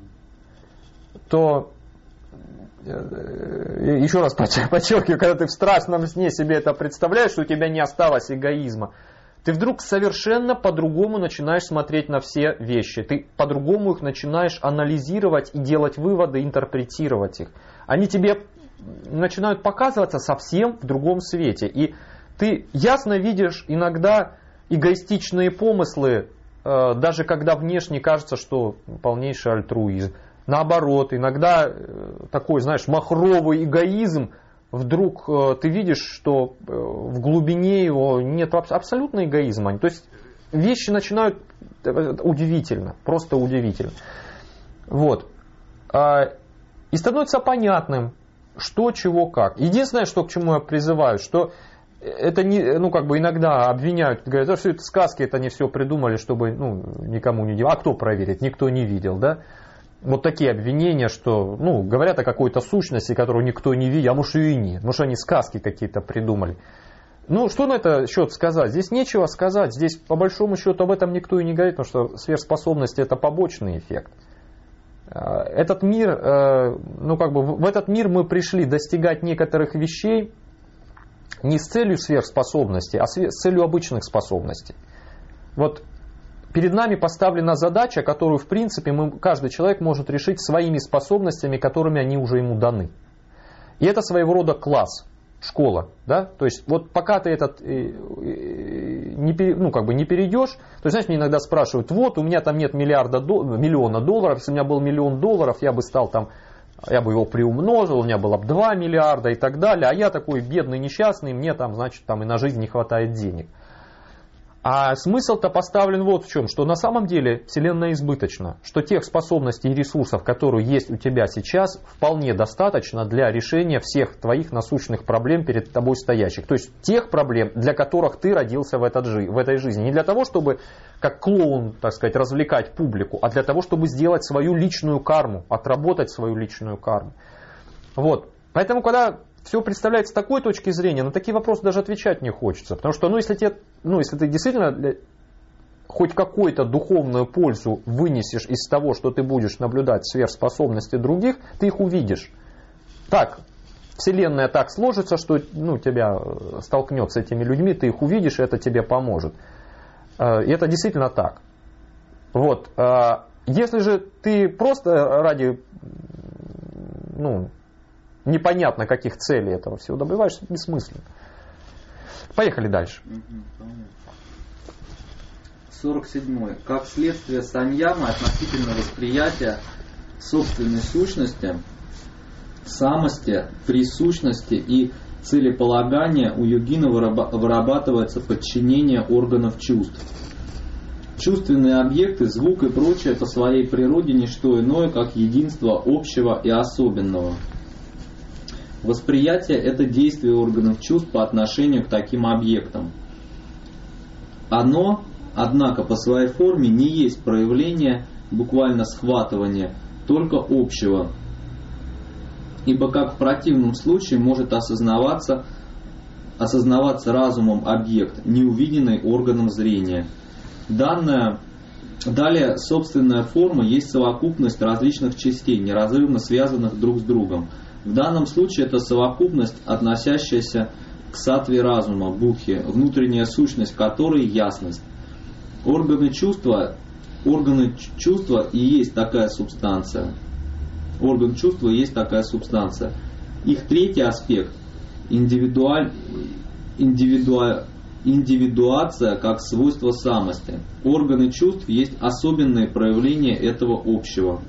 то, э, еще раз подчеркиваю, когда ты в страшном сне себе это представляешь, что у тебя не осталось эгоизма, ты вдруг совершенно по-другому начинаешь смотреть на все вещи, ты по-другому их начинаешь анализировать и делать выводы, интерпретировать их. Они тебе начинают показываться совсем в другом свете. И ты ясно видишь иногда эгоистичные помыслы, э, даже когда внешне кажется, что полнейший альтруизм. Наоборот, иногда э, такой, знаешь, махровый эгоизм, вдруг э, ты видишь, что э, в глубине его нет абсолютно эгоизма. То есть вещи начинают э, удивительно, просто удивительно. Вот. Э, и становится понятным, что, чего, как. Единственное, что, к чему я призываю, что это не, ну, как бы иногда обвиняют, говорят, что это сказки, это они все придумали, чтобы, ну, никому не делать. А кто проверит? Никто не видел, да? Вот такие обвинения, что, ну, говорят о какой-то сущности, которую никто не видел, а может и нет, может они сказки какие-то придумали. Ну, что на это счет сказать? Здесь нечего сказать, здесь по большому счету об этом никто и не говорит, потому что сверхспособности это побочный эффект. Этот мир, ну как бы в этот мир мы пришли достигать некоторых вещей не с целью сверхспособностей, а с целью обычных способностей. Вот перед нами поставлена задача, которую в принципе мы, каждый человек может решить своими способностями, которыми они уже ему даны. И это своего рода класс, школа, да? То есть вот пока ты этот не, ну, как бы не перейдешь, то есть, знаешь, мне иногда спрашивают, вот у меня там нет миллиарда, миллиона долларов, если у меня был миллион долларов, я бы стал там, я бы его приумножил, у меня было бы два миллиарда и так далее, а я такой бедный, несчастный, мне там, значит, там и на жизнь не хватает денег. А смысл-то поставлен вот в чем, что на самом деле Вселенная избыточна, что тех способностей и ресурсов, которые есть у тебя сейчас, вполне достаточно для решения всех твоих насущных проблем перед тобой стоящих. То есть тех проблем, для которых ты родился в, этот жи- в этой жизни. Не для того, чтобы как клоун, так сказать, развлекать публику, а для того, чтобы сделать свою личную карму, отработать свою личную карму. Вот. Поэтому, когда все представляется с такой точки зрения, на такие вопросы даже отвечать не хочется. Потому что, ну, если, тебе, ну, если ты действительно хоть какую-то духовную пользу вынесешь из того, что ты будешь наблюдать сверхспособности других, ты их увидишь. Так, Вселенная так сложится, что ну, тебя столкнет с этими людьми, ты их увидишь, и это тебе поможет. И это действительно так. Вот. Если же ты просто ради... ну, непонятно каких целей этого всего добиваешься, бессмысленно. Поехали дальше. сорок седьмой. Как следствие саньямы относительно восприятия собственной сущности, самости, присущности и целеполагания у йогина вырабатывается подчинение органов чувств. Чувственные объекты, звук и прочее по своей природе не что иное, как единство общего и особенного. Восприятие – это действие органов чувств по отношению к таким объектам. Оно, однако, по своей форме не есть проявление, буквально схватывание, только общего. Ибо как в противном случае может осознаваться, осознаваться разумом объект, не увиденный органом зрения. Данная, далее, собственная форма есть совокупность различных частей, неразрывно связанных друг с другом. В данном случае это совокупность, относящаяся к саттве разума, будхи, внутренняя сущность которой – ясность. Органы чувства, органы чувства и есть такая субстанция. Орган чувства и есть такая субстанция. Их третий аспект – индивидуаль, индивидуаль, индивидуация как свойство самости. Органы чувств есть особенные проявления этого общего.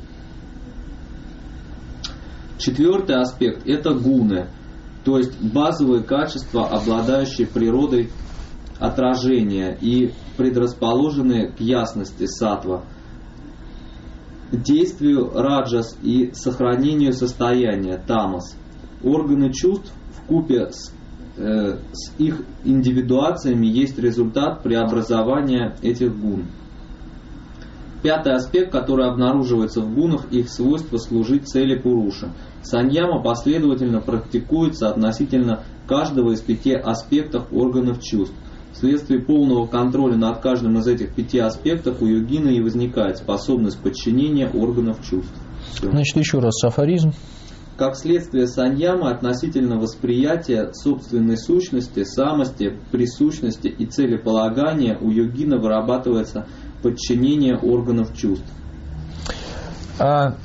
Четвертый аспект – это гуны, то есть базовые качества, обладающие природой отражения и предрасположенные к ясности саттва, действию раджас и сохранению состояния тамас. Органы чувств вкупе с, э, с их индивидуациями есть результат преобразования этих гун. Пятый аспект, который обнаруживается в гунах, их свойство служить цели пуруша. Саньяма последовательно практикуется относительно каждого из пяти аспектов органов чувств. Вследствие полного контроля над каждым из этих пяти аспектов у йогина и возникает способность подчинения органов чувств. Все. Значит, еще раз афоризм. Как следствие саньямы относительно восприятия собственной сущности, самости, присущности и целеполагания у йогина вырабатывается подчинение органов чувств. А,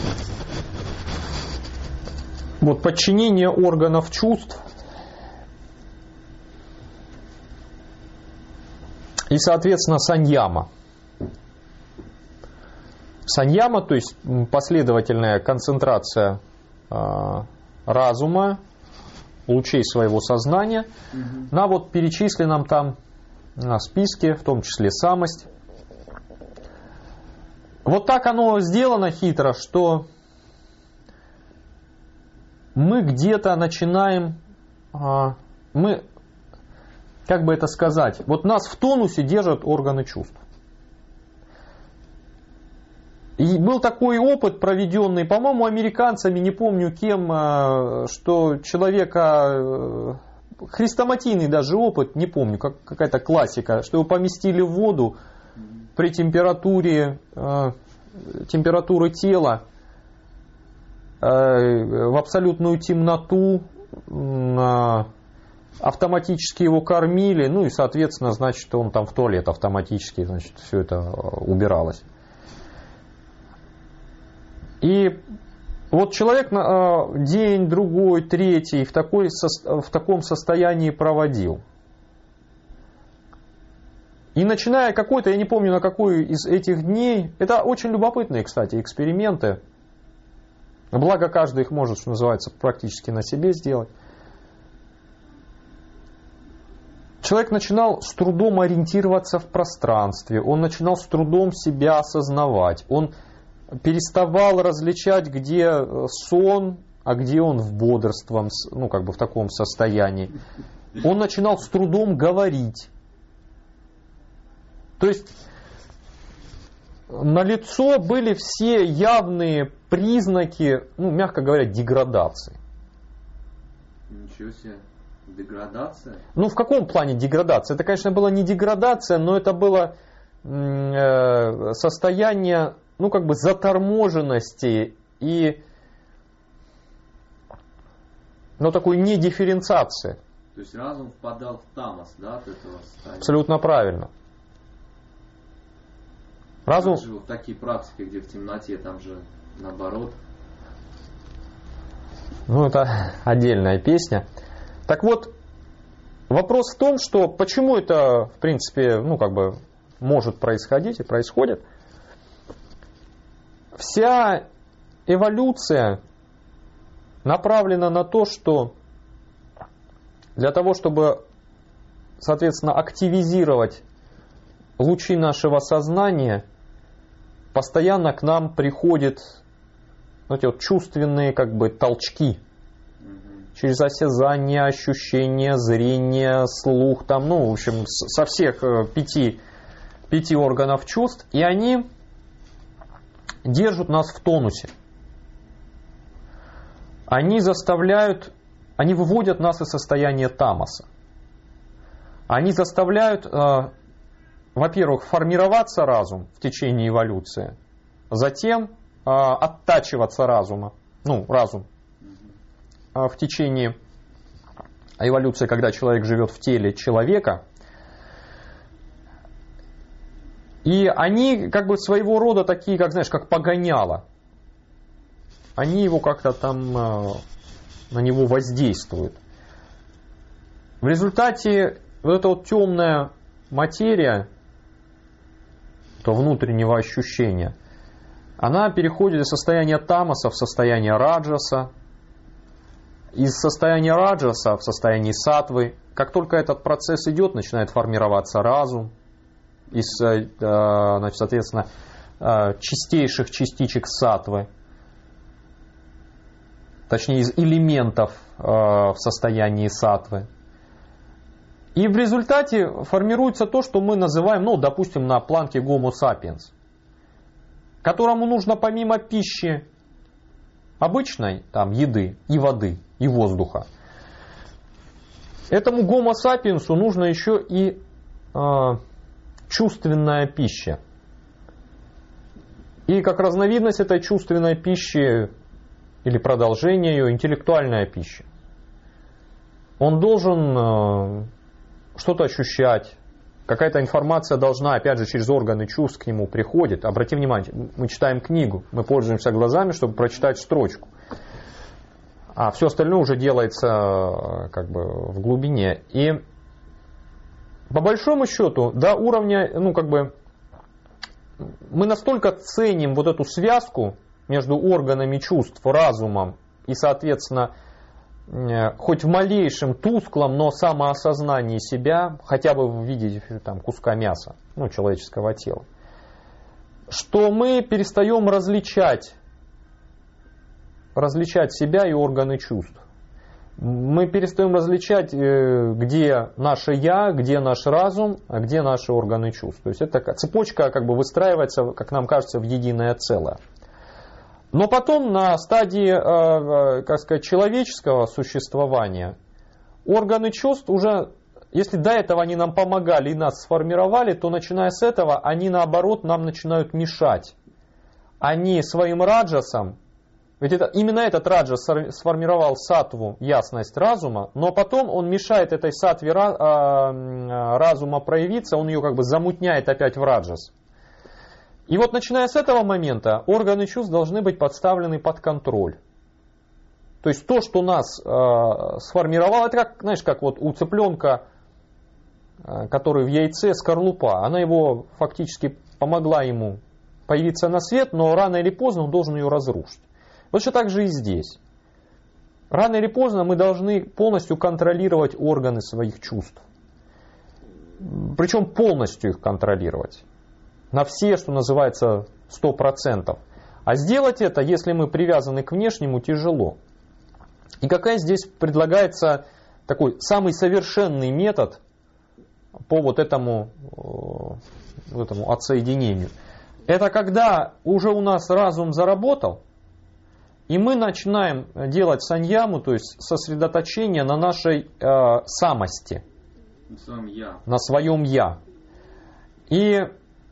вот подчинение органов чувств и, соответственно, саньяма. Саньяма, то есть последовательная концентрация э, разума, лучей своего сознания угу. на вот перечисленном там на списке, в том числе самость. Вот так оно сделано хитро, что мы где-то начинаем, э, мы, как бы это сказать, вот нас в тонусе держат органы чувств. И был такой опыт, проведенный, по-моему, американцами, не помню кем, что человека, хрестоматийный даже опыт, не помню, как, какая-то классика, что его поместили в воду при температуре, температуры тела, в абсолютную темноту, автоматически его кормили, ну и, соответственно, значит, он там в туалет автоматически, значит, все это убиралось. И вот человек день, другой, третий в, такой, в таком состоянии проводил. И начиная какой-то, я не помню на какой из этих дней, это очень любопытные, кстати, эксперименты. Благо каждый их может, что называется, практически на себе сделать. человек начинал с трудом ориентироваться в пространстве, он начинал с трудом себя осознавать, он переставал различать, где сон, а где он в бодрством, ну как бы в таком состоянии. Он начинал с трудом говорить. То есть налицо были все явные признаки, ну, мягко говоря, деградации. Ничего себе. Деградация? Ну, в каком плане деградация? Это, конечно, была не деградация, но это было э, состояние, ну, как бы заторможенности и, ну, такой недифференциации. То есть разум впадал в тамос, да, от этого состояния? Абсолютно правильно. Разум... Же вот такие практики, где в темноте, там же наоборот. Ну, это отдельная песня. Так вот, вопрос в том, что почему это, в принципе, ну, как бы может происходить и происходит. Вся эволюция направлена на то, что для того, чтобы, соответственно, активизировать лучи нашего сознания, постоянно к нам приходят, знаете, вот чувственные как бы толчки. Через осязание, ощущение, зрение, слух, там, ну, в общем, со всех пяти, пяти органов чувств, и они держат нас в тонусе. Они заставляют, они выводят нас из состояния тамоса. Они заставляют, э, во-первых, формироваться разум в течение эволюции, затем э, оттачиваться разума, ну, разум, в течение эволюции, когда человек живет в теле человека. И они как бы своего рода такие, как, знаешь, как погоняло. Они его как-то там, на него воздействуют. В результате вот эта вот темная материя, то внутреннего ощущения, она переходит из состояния тамаса в состояние раджаса, из состояния раджаса в состояние саттвы. Как только этот процесс идет, начинает формироваться разум. Из, значит, соответственно, чистейших частичек саттвы, точнее из элементов в состоянии саттвы. И в результате формируется то, что мы называем, ну, допустим, на планке Homo sapiens, которому нужно помимо пищи обычной, там, еды и воды, и воздуха, этому Homo sapiens нужно еще и э, чувственная пища. И как разновидность этой чувственной пищи или продолжение ее, интеллектуальная пища. Он должен э, что-то ощущать, какая-то информация должна, опять же, через органы чувств к нему приходит. Обрати внимание, мы читаем книгу, мы пользуемся глазами, чтобы прочитать строчку. А все остальное уже делается как бы в глубине. И по большому счету, до уровня, ну как бы, мы настолько ценим вот эту связку между органами чувств, разумом и, соответственно, хоть в малейшем, тусклом, но самоосознании себя, хотя бы в виде там, куска мяса, ну, человеческого тела, что мы перестаем различать, различать себя и органы чувств. Мы перестаем различать, где наше «я», где наш разум, а где наши органы чувств. То есть это цепочка как бы выстраивается, как нам кажется, в единое целое. Но потом на стадии, как сказать, человеческого существования органы чувств уже, если до этого они нам помогали и нас сформировали, то начиная с этого они наоборот нам начинают мешать. Они своим раджасом, ведь это, именно этот раджас сформировал саттву, ясность разума, но потом он мешает этой саттве разума проявиться, он ее как бы замутняет опять в раджас. И вот начиная с этого момента органы чувств должны быть подставлены под контроль. То есть то, что нас э, сформировало, это как, знаешь, как вот у цыпленка, э, который в яйце, скорлупа, она его фактически помогла ему появиться на свет, но рано или поздно он должен ее разрушить. Вот что так же и здесь. Рано или поздно мы должны полностью контролировать органы своих чувств. причем полностью их контролировать. На все, что называется, сто процентов. А сделать это, если мы привязаны к внешнему, тяжело. И какая здесь предлагается такой самый совершенный метод по вот этому, вот этому отсоединению? Это когда уже у нас разум заработал, и мы начинаем делать саньяму, то есть сосредоточение на нашей э, самости, на своем я. на своем я. И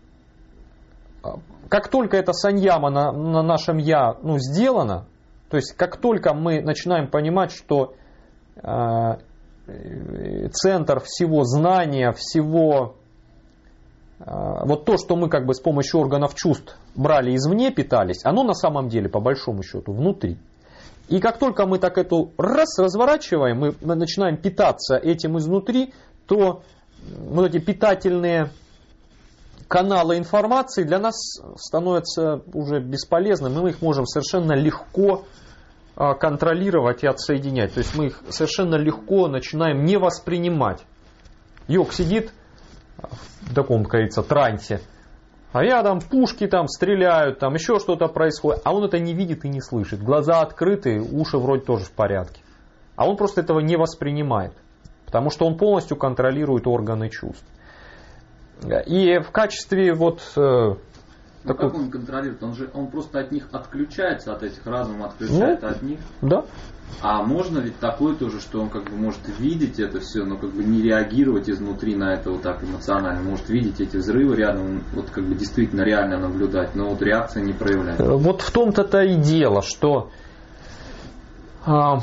как только эта саньяма на, на нашем я ну, сделана, то есть как только мы начинаем понимать, что э, центр всего знания, всего э, вот то, что мы как бы с помощью органов чувств брали извне, питались, оно на самом деле по большому счету внутри. И как только мы так эту раз разворачиваем, мы, мы начинаем питаться этим изнутри, то вот эти питательные каналы информации для нас становятся уже бесполезными, мы их можем совершенно легко контролировать и отсоединять. То есть мы их совершенно легко начинаем не воспринимать. Йог сидит в таком, как говорится, трансе, а рядом пушки там стреляют, там еще что-то происходит, а он это не видит и не слышит. Глаза открыты, уши вроде тоже в порядке. А он просто этого не воспринимает, потому что он полностью контролирует органы чувств. И в качестве вот... Э, ну, такой... как он контролирует? Он же он просто от них отключается, от этих разум отключает ну, от них. Да. А можно ведь такое тоже, что он как бы может видеть это все, но как бы не реагировать изнутри на это вот так эмоционально. Может видеть эти взрывы рядом, вот как бы действительно реально наблюдать, но вот реакция не проявляется. Вот в том-то-то и дело, что... А...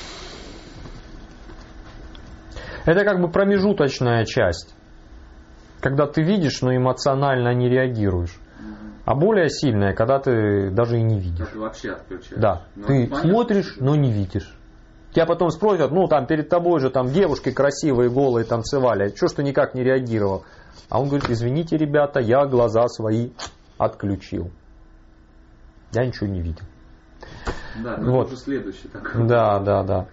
Это как бы промежуточная часть. Когда ты видишь, но эмоционально не реагируешь. А более сильная, когда ты даже и не видишь. Ты вообще отключаешь. Да. Но ты понятно, смотришь, но не видишь. Тебя потом спросят, ну там перед тобой же там девушки красивые, голые танцевали. Чего ж ты никак не реагировал? А он говорит, извините, ребята, я глаза свои отключил. Я ничего не видел. Да, это вот. уже следующий такой. Да, да, да.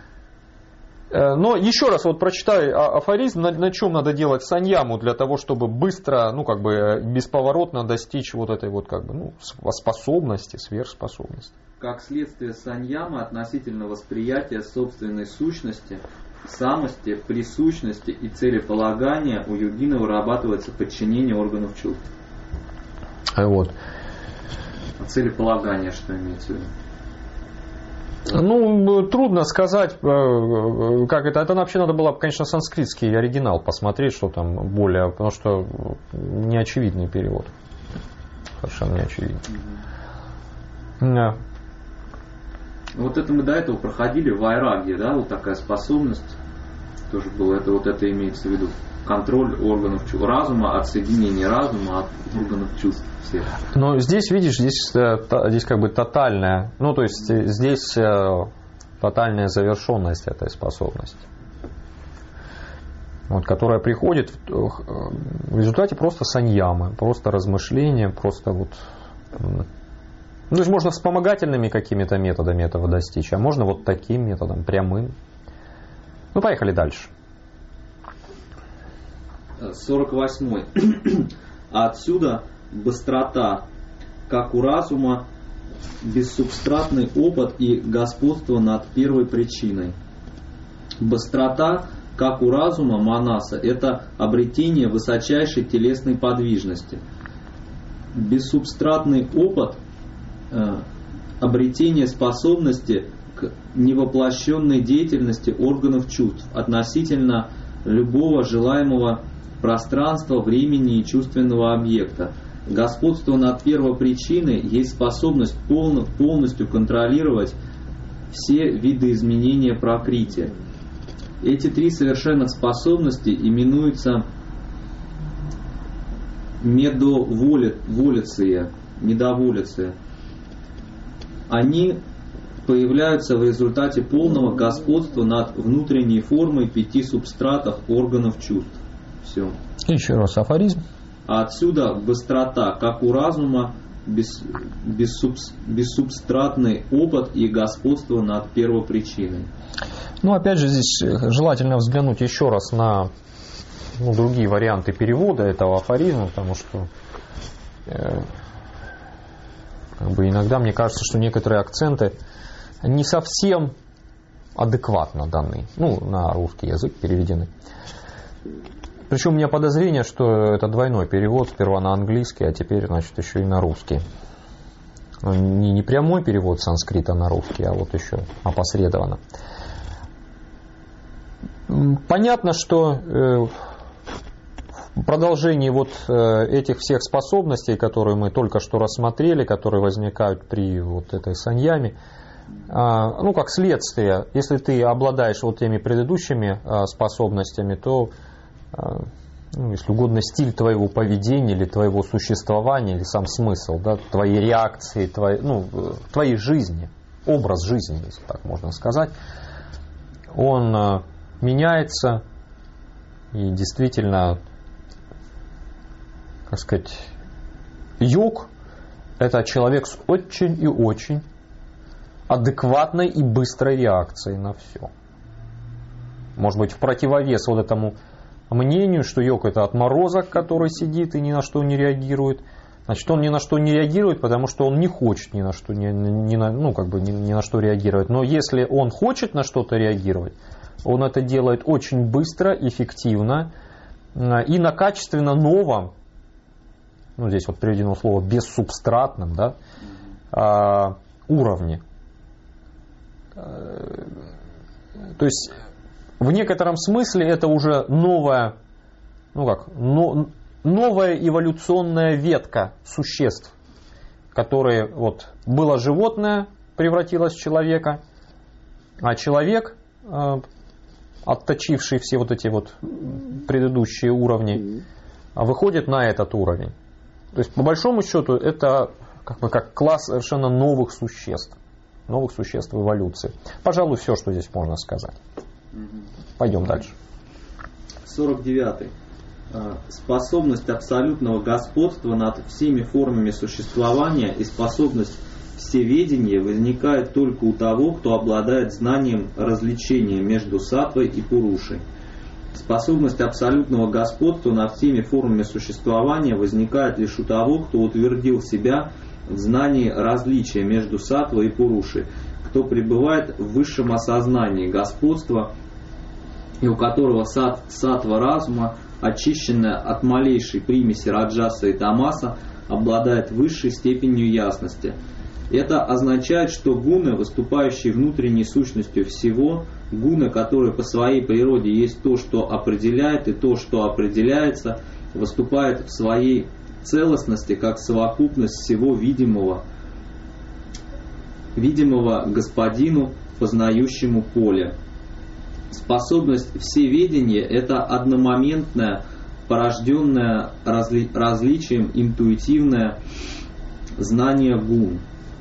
Но еще раз вот прочитай афоризм, на, на чем надо делать саньяму для того, чтобы быстро, ну как бы бесповоротно достичь вот этой вот как бы ну, способности, сверхспособности. Как следствие саньямы относительно восприятия собственной сущности, самости, присущности и целеполагания у йогина вырабатывается подчинение органов чувств. Вот. А целеполагание что имеется в виду? Ну, трудно сказать, как это. Это вообще надо было, конечно, санскритский оригинал посмотреть, что там более, потому что неочевидный перевод. Совершенно неочевидный. Mm-hmm. Да. Вот это мы до этого проходили в вайраге, да, вот такая способность тоже была. Это вот это имеется в виду. Контроль органов чувств, разума, отсоединение разума от органов чувств всех. Но здесь, видишь, здесь, здесь как бы тотальная, ну то есть здесь тотальная завершенность этой способности, вот, которая приходит в, в результате просто саньямы, просто размышления, просто вот... Ну, то есть можно вспомогательными какими-то методами этого достичь, а можно вот таким методом, прямым. Ну, поехали дальше. сорок восьмой. Отсюда быстрота, как у разума, бессубстратный опыт и господство над первой причиной. Быстрота, как у разума, манаса, это обретение высочайшей телесной подвижности. Бессубстратный опыт э, обретение способности к невоплощенной деятельности органов чувств относительно любого желаемого пространства, времени и чувственного объекта. Господство над первопричиной есть способность полно, полностью контролировать все виды изменения пракрити. Эти три совершенных способности именуются медоволиция, медоволиция. Они появляются в результате полного господства над внутренней формой пяти субстратов органов чувств. Все. Еще раз афоризм. А отсюда быстрота, как у разума, бес, бессубс, бессубстратный опыт и господство над первопричиной. Ну, опять же, здесь желательно взглянуть еще раз на ну, другие варианты перевода этого афоризма, потому что э, как бы иногда мне кажется, что некоторые акценты не совсем адекватно даны, ну, на русский язык переведены. Причем у меня подозрение, что это двойной перевод, сперва на английский, а теперь, значит, еще и на русский. Не, не прямой перевод санскрита на русский, а вот еще опосредованно. Понятно, что в продолжении вот этих всех способностей, которые мы только что рассмотрели, которые возникают при вот этой саньяме, ну, как следствие, если ты обладаешь вот теми предыдущими способностями, то, ну, если угодно, стиль твоего поведения или твоего существования, или сам смысл, да, твои реакции, твои, ну, твоей жизни, образ жизни, если так можно сказать, он меняется, и действительно, как сказать, йог — это человек с очень и очень адекватной и быстрой реакцией на все. Может быть, в противовес вот этому мнению, что йог — это отморозок, который сидит и ни на что не реагирует. Значит, он ни на что не реагирует, потому что он не хочет ни на что, ни, ни на, ну, как бы ни, ни на что реагировать. Но если он хочет на что-то реагировать, он это делает очень быстро, эффективно и на качественно новом, ну, здесь вот приведено слово бессубстратном, да, уровне. То есть в некотором смысле это уже новая, ну как, но, новая эволюционная ветка существ, которые вот было животное, превратилось в человека, а человек, отточивший все вот эти вот предыдущие уровни, выходит на этот уровень. То есть по большому счету это как бы как класс совершенно новых существ. Новых существ в эволюции. Пожалуй, все, что здесь можно сказать. Пойдем дальше. сорок девятый. Способность абсолютного господства над всеми формами существования и способность всеведения возникает только у того, кто обладает знанием различения между саттвой и пурушей. Способность абсолютного господства над всеми формами существования возникает лишь у того, кто утвердил себя в знании различия между саттвой и пурушей, кто пребывает в высшем осознании господства и у которого сат, саттва разума, очищенная от малейшей примеси раджаса и тамаса, обладает высшей степенью ясности. Это означает, что гуны, выступающие внутренней сущностью всего, гуны, которые по своей природе есть то, что определяет, и то, что определяется, выступают в своей целостности как совокупность всего видимого, видимого господину, познающему поле. Способность всеведения – это одномоментное, порожденное разли, различием интуитивное знание гун,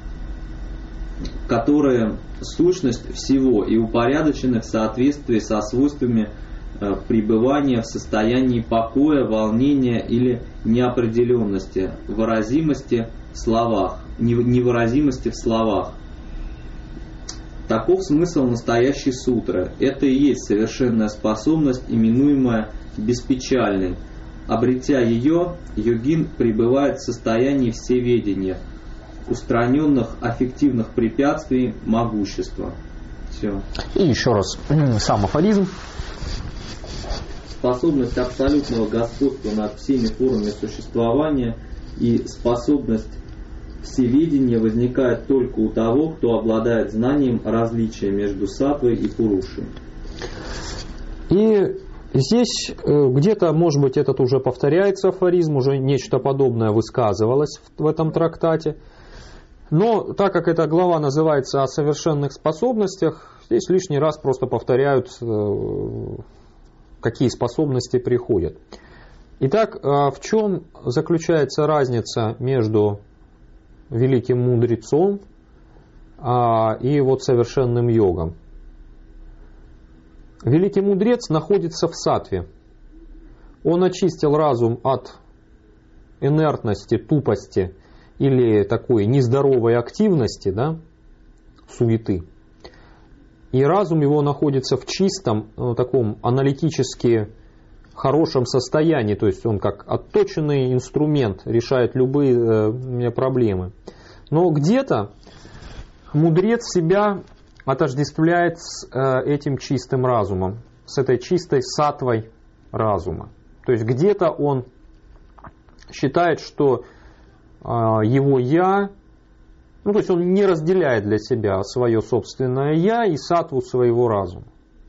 которые сущность всего и упорядочены в соответствии со свойствами пребывания в состоянии покоя, волнения или неопределенности, выразимости в словах, невыразимости в словах. Таков смысл настоящей сутры. Это и есть совершенная способность, именуемая беспечальной. Обретя ее, йогин пребывает в состоянии всеведения, устраненных аффективных препятствий могущества. Все. И еще раз сам афоризм. Способность абсолютного господства над всеми формами существования и способность всеведения возникает только у того, кто обладает знанием различия между саттвой и пурушей. И здесь где-то, может быть, этот уже повторяется афоризм, уже нечто подобное высказывалось в этом трактате. Но так как эта глава называется о совершенных способностях, здесь лишний раз просто повторяют, какие способности приходят. Итак, в чем заключается разница между великим мудрецом и вот совершенным йогом? Великий мудрец находится в саттве. Он очистил разум от инертности, тупости или такой нездоровой активности, да, суеты. И разум его находится в чистом, таком аналитически хорошем состоянии, то есть он как отточенный инструмент решает любые э, проблемы. Но где-то мудрец себя отождествляет с э, этим чистым разумом, с этой чистой саттвой разума. То есть где-то он считает, что э, его «я», ну то есть он не разделяет для себя свое собственное «я» и саттву своего разума.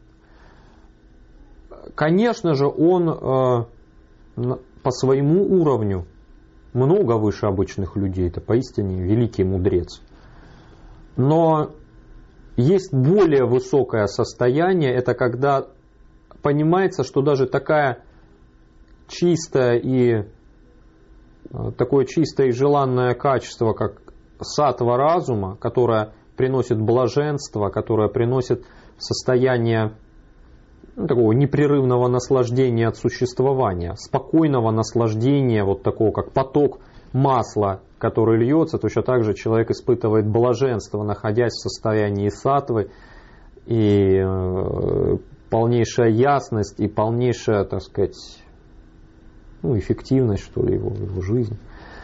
Конечно же, он э, по своему уровню много выше обычных людей, это поистине великий мудрец. Но есть более высокое состояние, это когда понимается, что даже такая чистая и такое чистое и желанное качество, как саттва разума, которое приносит блаженство, которое приносит состояние ну, такого непрерывного наслаждения от существования, спокойного наслаждения, вот такого как поток масла, который льется, точно так же человек испытывает блаженство, находясь в состоянии саттвы, и э, полнейшая ясность и полнейшая, так сказать, ну, эффективность, что ли, его, его жизни.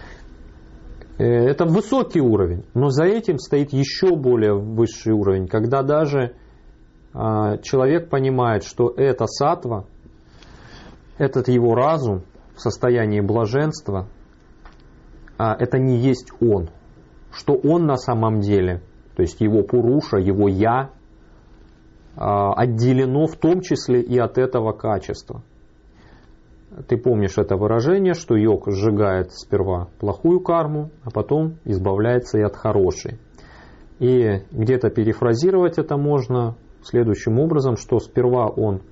Это высокий уровень, но за этим стоит еще более высший уровень, когда даже э, человек понимает, что это саттва, этот его разум в состоянии блаженства, э, это не есть он, что он на самом деле, то есть его пуруша, его я, э, отделено в том числе и от этого качества. Ты помнишь это выражение, что йог сжигает сперва плохую карму, а потом избавляется и от хорошей. И где-то перефразировать это можно следующим образом, что сперва он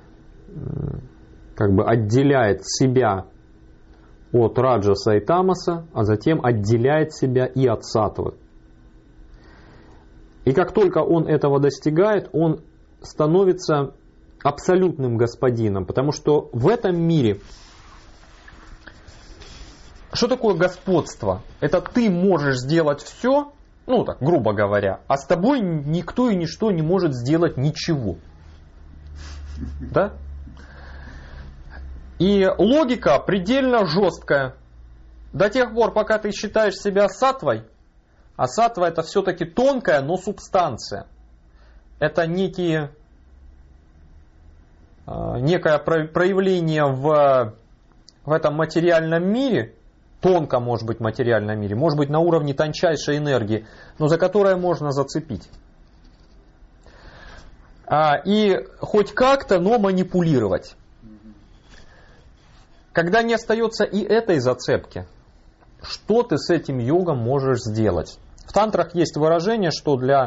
как бы отделяет себя от раджаса и тамаса, а затем отделяет себя и от саттвы. И как только он этого достигает, он становится абсолютным господином, потому что в этом мире что такое господство? Это ты можешь сделать все, ну так, грубо говоря, а с тобой никто и ничто не может сделать ничего. Да? И логика предельно жесткая. До тех пор, пока ты считаешь себя саттвой, а саттва это все-таки тонкая, но субстанция. Это некие некое проявление в, в этом материальном мире, тонко может быть материальном мире, может быть на уровне тончайшей энергии, но за которое можно зацепить. А, и хоть как-то, но манипулировать. Когда не остается и этой зацепки, что ты с этим йогом можешь сделать? В тантрах есть выражение, что для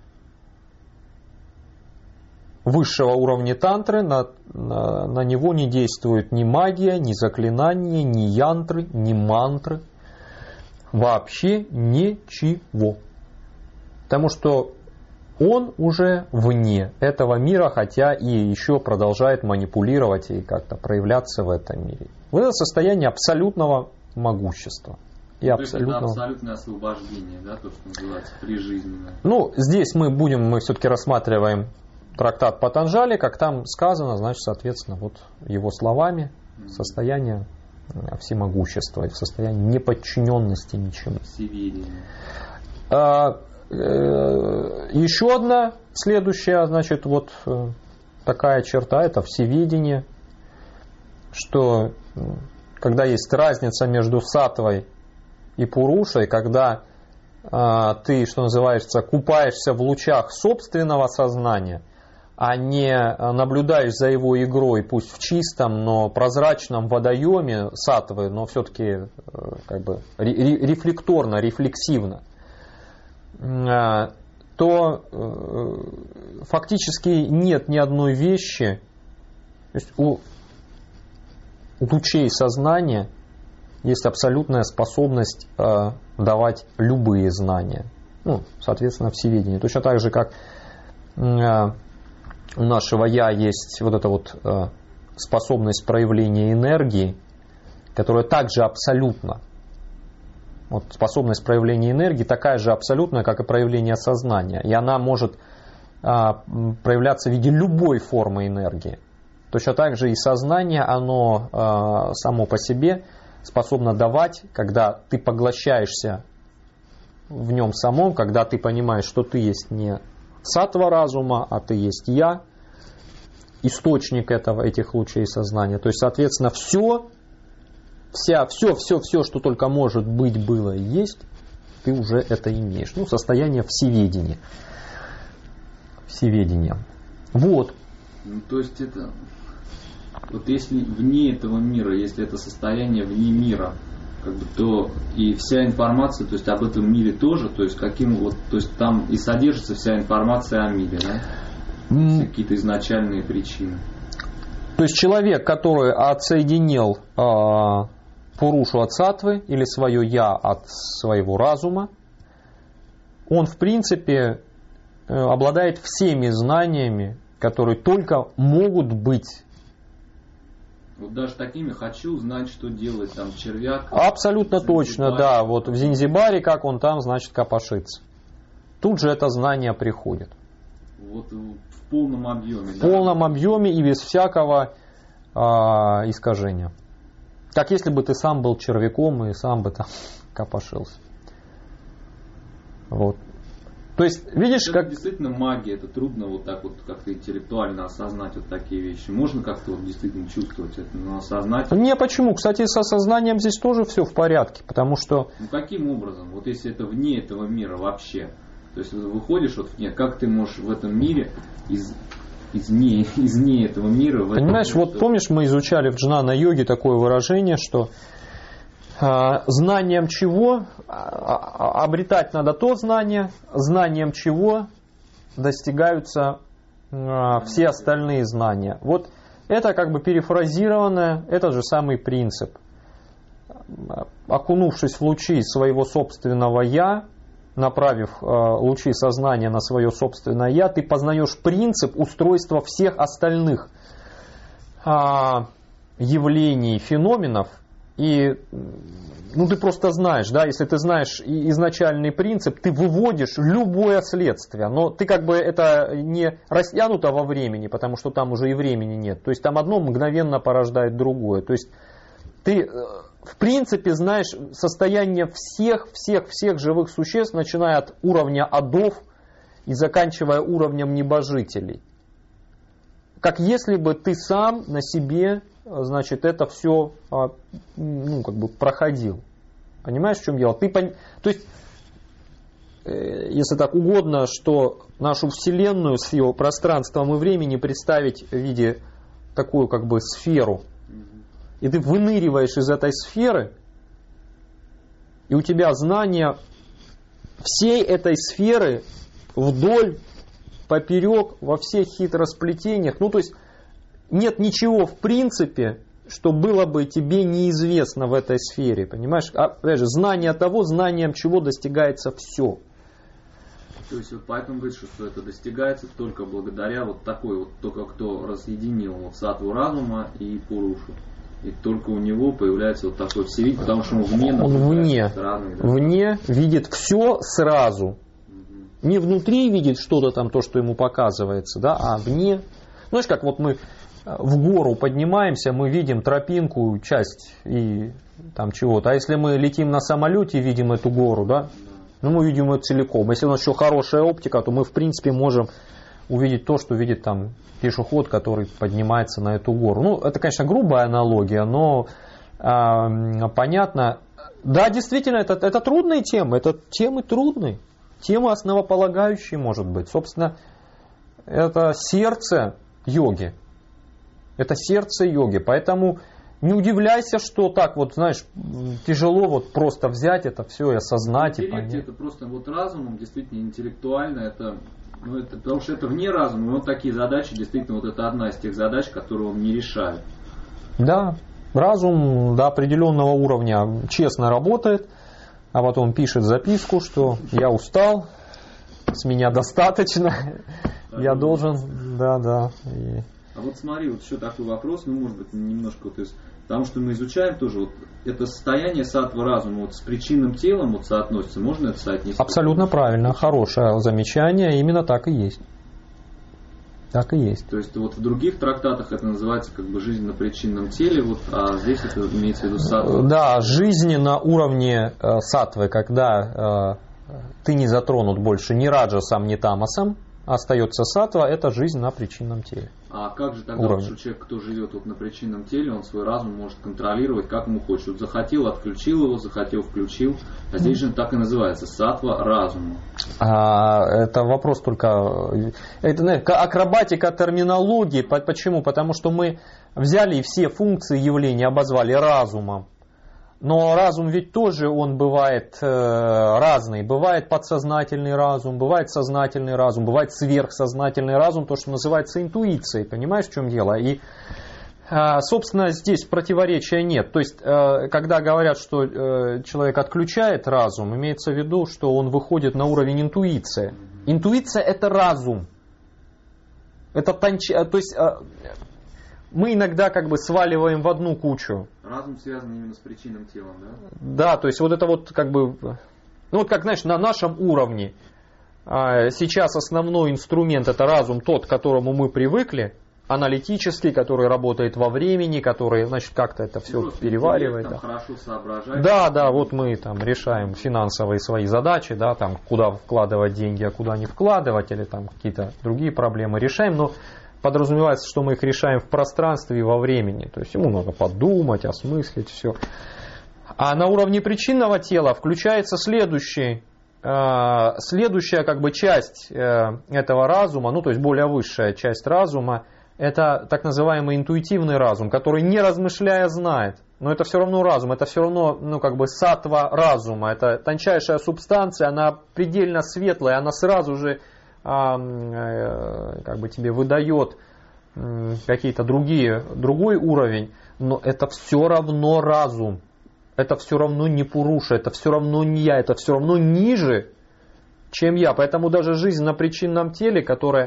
высшего уровня тантры на, на, на него не действует ни магия, ни заклинания, ни янтры, ни мантры. Вообще ничего. Потому что он уже вне этого мира, хотя и еще продолжает манипулировать и как-то проявляться в этом мире. Вот это состояние абсолютного могущества. И то абсолютного... есть это абсолютное освобождение, да, то, что называется прижизненное. Ну, здесь мы будем, мы все-таки рассматриваем трактат Патанджали, как там сказано, значит, соответственно, вот его словами, состояние всемогущества, состояние неподчиненности ничему. Всеведение. А, э, еще одна следующая, значит, вот э, такая черта, это всеведение, что э, когда есть разница между саттвой и пурушей, когда э, ты, что называется, купаешься в лучах собственного сознания, а не наблюдаешь за его игрой, пусть в чистом, но прозрачном водоеме саттвы, но все-таки как бы рефлекторно, рефлексивно, то фактически нет ни одной вещи, то есть у лучей сознания есть абсолютная способность давать любые знания. Ну, соответственно, всеведение. Точно так же, как у нашего «я» есть вот эта вот э, способность проявления энергии, которая также абсолютна. Вот способность проявления энергии такая же абсолютная, как и проявление сознания. И она может э, проявляться в виде любой формы энергии. Точно так же и сознание, оно э, само по себе способно давать, когда ты поглощаешься в нем самом, когда ты понимаешь, что ты есть не саттва разума, а ты есть я, источник этого, этих лучей сознания. То есть, соответственно, все, вся, все, все, все, что только может быть, было и есть, ты уже это имеешь. Ну, состояние всеведения. Всеведения. Вот. Ну, то есть это, вот если вне этого мира, если это состояние вне мира, как бы, то и вся информация, то есть об этом мире тоже, то есть каким вот, то есть там и содержится вся информация о мире, да? Mm. Какие-то изначальные причины. То есть человек, который отсоединил э, пурушу от саттвы или свое я от своего разума, он в принципе э, обладает всеми знаниями, которые только могут быть. Вот даже такими хочу знать, что делать там червяк. Абсолютно точно, да. Вот в Занзибаре, как он там, значит, копошится. Тут же это знание приходит. Вот в полном объеме. В да? полном объеме и без всякого а, искажения. Как если бы ты сам был червяком и сам бы там копошился. Вот. То есть, видишь, это как... действительно магия, это трудно вот так вот как-то интеллектуально осознать вот такие вещи. Можно как-то вот действительно чувствовать это, но осознать... Не, почему? Кстати, с осознанием здесь тоже все в порядке, потому что... Ну, каким образом? Вот если это вне этого мира вообще, то есть выходишь вот вне, как ты можешь в этом мире из... Из не, из не этого мира... В Понимаешь, этом, вот что... помнишь, мы изучали в джнана-йоге такое выражение, что знанием чего обретать надо то знание, знанием чего достигаются все остальные знания. Вот это как бы перефразированное, этот же самый принцип. Окунувшись в лучи своего собственного «я», направив лучи сознания на свое собственное «я», ты познаешь принцип устройства всех остальных явлений, феноменов. И ну, ты просто знаешь, да, если ты знаешь изначальный принцип, ты выводишь любое следствие, но ты как бы это не растянуто во времени, потому что там уже и времени нет. То есть там одно мгновенно порождает другое. То есть ты в принципе знаешь состояние всех, всех, всех живых существ, начиная от уровня адов и заканчивая уровнем небожителей. Как если бы ты сам на себе, значит, это все ну, как бы проходил. Понимаешь, в чем дело? Ты пон... То есть, если так угодно, что нашу Вселенную с ее пространством и времени представить в виде такую как бы сферу, и ты выныриваешь из этой сферы, и у тебя знание всей этой сферы вдоль, поперек, во всех хитросплетениях. Ну, то есть, нет ничего в принципе, что было бы тебе неизвестно в этой сфере. Понимаешь? Опять же, знание того, знанием чего достигается все. То есть, вот поэтому говоришь, что это достигается только благодаря вот такой вот, только кто разъединил вот саттву разума и пурушу. И только у него появляется вот такой всевидение, потому что он вне, он вне, стороны, да? вне видит все сразу. Угу. Не внутри видит что-то там, то, что ему показывается, да, а вне. Знаешь, как вот мы в гору поднимаемся, мы видим тропинку, часть и там чего-то. А если мы летим на самолете и видим эту гору, да, ну мы видим ее целиком. Если у нас еще хорошая оптика, то мы в принципе можем увидеть то, что видит там пешеход, который поднимается на эту гору. Ну, это, конечно, грубая аналогия, но э, понятно. Да, действительно, это, это трудные темы, это темы трудные, темы основополагающие, может быть. Собственно, это сердце йоги. Это сердце йоги. Поэтому не удивляйся, что так вот, знаешь, тяжело вот просто взять это все и осознать. И понять. Это просто вот разумом, действительно интеллектуально, это, ну, это, потому что это вне разума, и вот такие задачи, действительно, вот это одна из тех задач, которые он не решает. Да, разум до определенного уровня честно работает, а потом пишет записку, что я устал, с меня достаточно, я должен, да, да. А вот смотри, вот еще такой вопрос, ну, может быть, немножко, то есть, потому что мы изучаем тоже, вот, это состояние саттвы разума вот, с причинным телом вот, соотносится, можно это соотнести? Абсолютно правильно, хорошее замечание, именно так и есть. Так и есть. То есть вот в других трактатах это называется как бы жизнь на причинном теле, вот, а здесь это имеется в виду саттва. Да, жизнь на уровне э, саттвы, когда э, ты не затронут больше ни раджасом, ни тамасом, остается саттва, это жизнь на причинном теле. А как же тогда уровень? Человек, кто живет вот на причинном теле, он свой разум может контролировать, как ему хочет. Вот захотел, отключил его, захотел, включил. А здесь же так и называется саттва разума. А, это вопрос только... Это, знаете, акробатика терминологии. Почему? Потому что мы взяли и все функции явления обозвали разумом. Но разум ведь тоже он бывает э, разный. Бывает подсознательный разум, бывает сознательный разум, бывает сверхсознательный разум, то, что называется интуицией. Понимаешь, в чем дело? И, э, собственно, здесь противоречия нет. То есть, э, когда говорят, что э, человек отключает разум, имеется в виду, что он выходит на уровень интуиции. Интуиция – это разум. Это тонч... То есть, э, мы иногда как бы сваливаем в одну кучу. Разум связан именно с причинным телом, да? Да, то есть вот это вот как бы, ну вот как, знаешь, на нашем уровне сейчас основной инструмент это разум тот, к которому мы привыкли, аналитический, который работает во времени, который, значит, как-то это все просто переваривает. Там, да. Хорошо соображает. Да, да, вот мы там решаем финансовые свои задачи, да, там куда вкладывать деньги, а куда не вкладывать, или там какие-то другие проблемы решаем, но подразумевается, что мы их решаем в пространстве и во времени. То есть ему надо подумать, осмыслить все. А на уровне причинного тела включается следующий, э, следующая как бы часть э, этого разума, ну то есть более высшая часть разума, это так называемый интуитивный разум, который не размышляя знает. Но это все равно разум, это все равно ну, как бы саттва разума. Это тончайшая субстанция, она предельно светлая, она сразу же как бы тебе выдает какие-то другие, другой уровень, но это все равно разум, это все равно не пуруша, это все равно не я, это все равно ниже, чем я. Поэтому даже жизнь на причинном теле, которая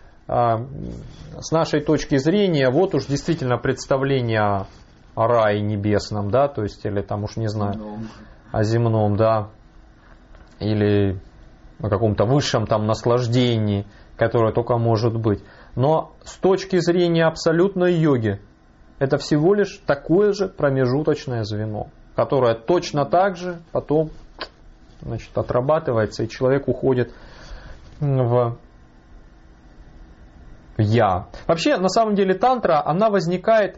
с нашей точки зрения, вот уж действительно представление о, о рае небесном, да, то есть, или там уж не знаю, земном. о земном, да, или о каком-то высшем там наслаждении, которое только может быть. Но с точки зрения абсолютной йоги, это всего лишь такое же промежуточное звено, которое точно так же потом значит, отрабатывается, и человек уходит в я. Вообще, на самом деле, тантра, она возникает,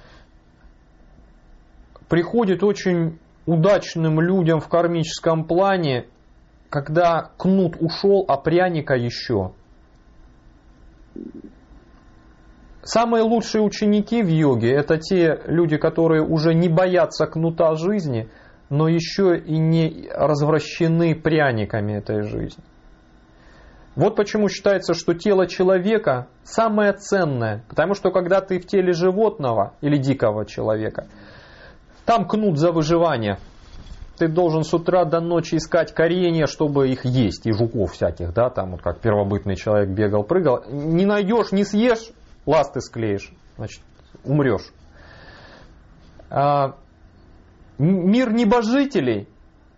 приходит очень удачным людям в кармическом плане, когда кнут ушел, а пряника еще. Самые лучшие ученики в йоге – это те люди, которые уже не боятся кнута жизни, но еще и не развращены пряниками этой жизни. Вот почему считается, что тело человека самое ценное. Потому что когда ты в теле животного или дикого человека, там кнут за выживание. Ты должен с утра до ночи искать коренья, чтобы их есть, и жуков всяких, да, там вот как первобытный человек бегал, прыгал. Не найдешь, не съешь, ласты склеишь, значит, умрешь. А, мир небожителей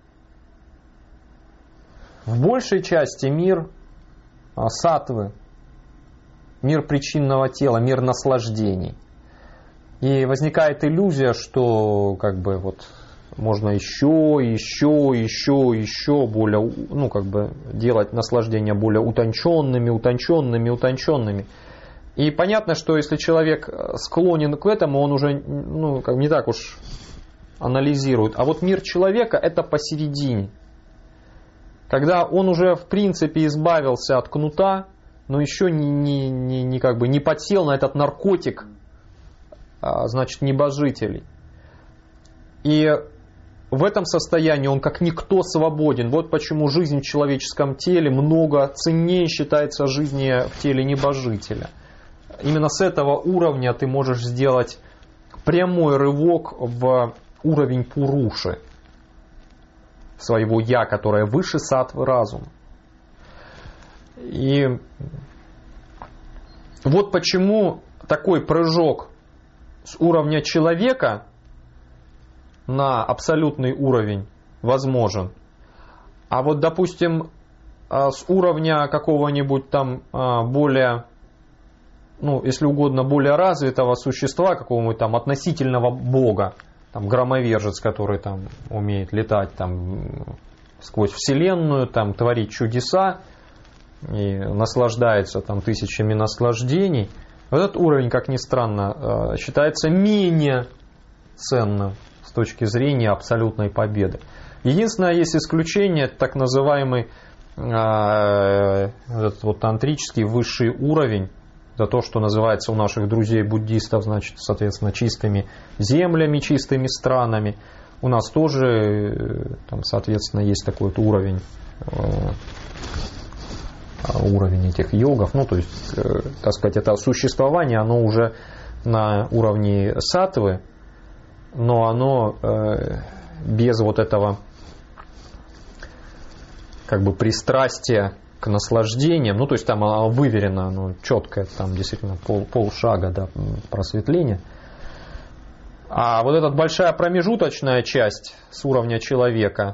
в большей части мир а, саттвы, мир причинного тела, мир наслаждений. И возникает иллюзия, что как бы вот можно еще, еще, еще, еще более, ну, как бы делать наслаждения более утонченными, утонченными, утонченными. И понятно, что если человек склонен к этому, он уже ну, как не так уж анализирует. А вот мир человека – это посередине. Когда он уже в принципе избавился от кнута, но еще не, не, не, не, как бы не подсел на этот наркотик, а, значит, небожителей. И в этом состоянии он как никто свободен. Вот почему жизнь в человеческом теле много ценнее считается жизни в теле небожителя. Именно с этого уровня ты можешь сделать прямой рывок в уровень пуруши, своего я, которое выше саттвы разума. И вот почему такой прыжок с уровня человека на абсолютный уровень возможен. А вот, допустим, с уровня какого-нибудь там более ну, если угодно, более развитого существа, какого-нибудь там относительного бога, там громовержец, который там умеет летать там сквозь вселенную, там творить чудеса и наслаждается там тысячами наслаждений. Этот уровень, как ни странно, считается менее ценным с точки зрения абсолютной победы. Единственное, есть исключение, это так называемый э, этот вот тантрический высший уровень. Это то, что называется у наших друзей-буддистов, значит, соответственно, чистыми землями, чистыми странами. У нас тоже, там, соответственно, есть такой вот уровень, э, уровень этих йогов. Ну, то есть, э, так сказать, это существование, оно уже на уровне саттвы, но оно э, без вот этого как бы пристрастия к наслаждениям, ну то есть там оно выверено, оно четкое, там действительно пол, полшага до просветления. А вот эта большая промежуточная часть с уровня человека,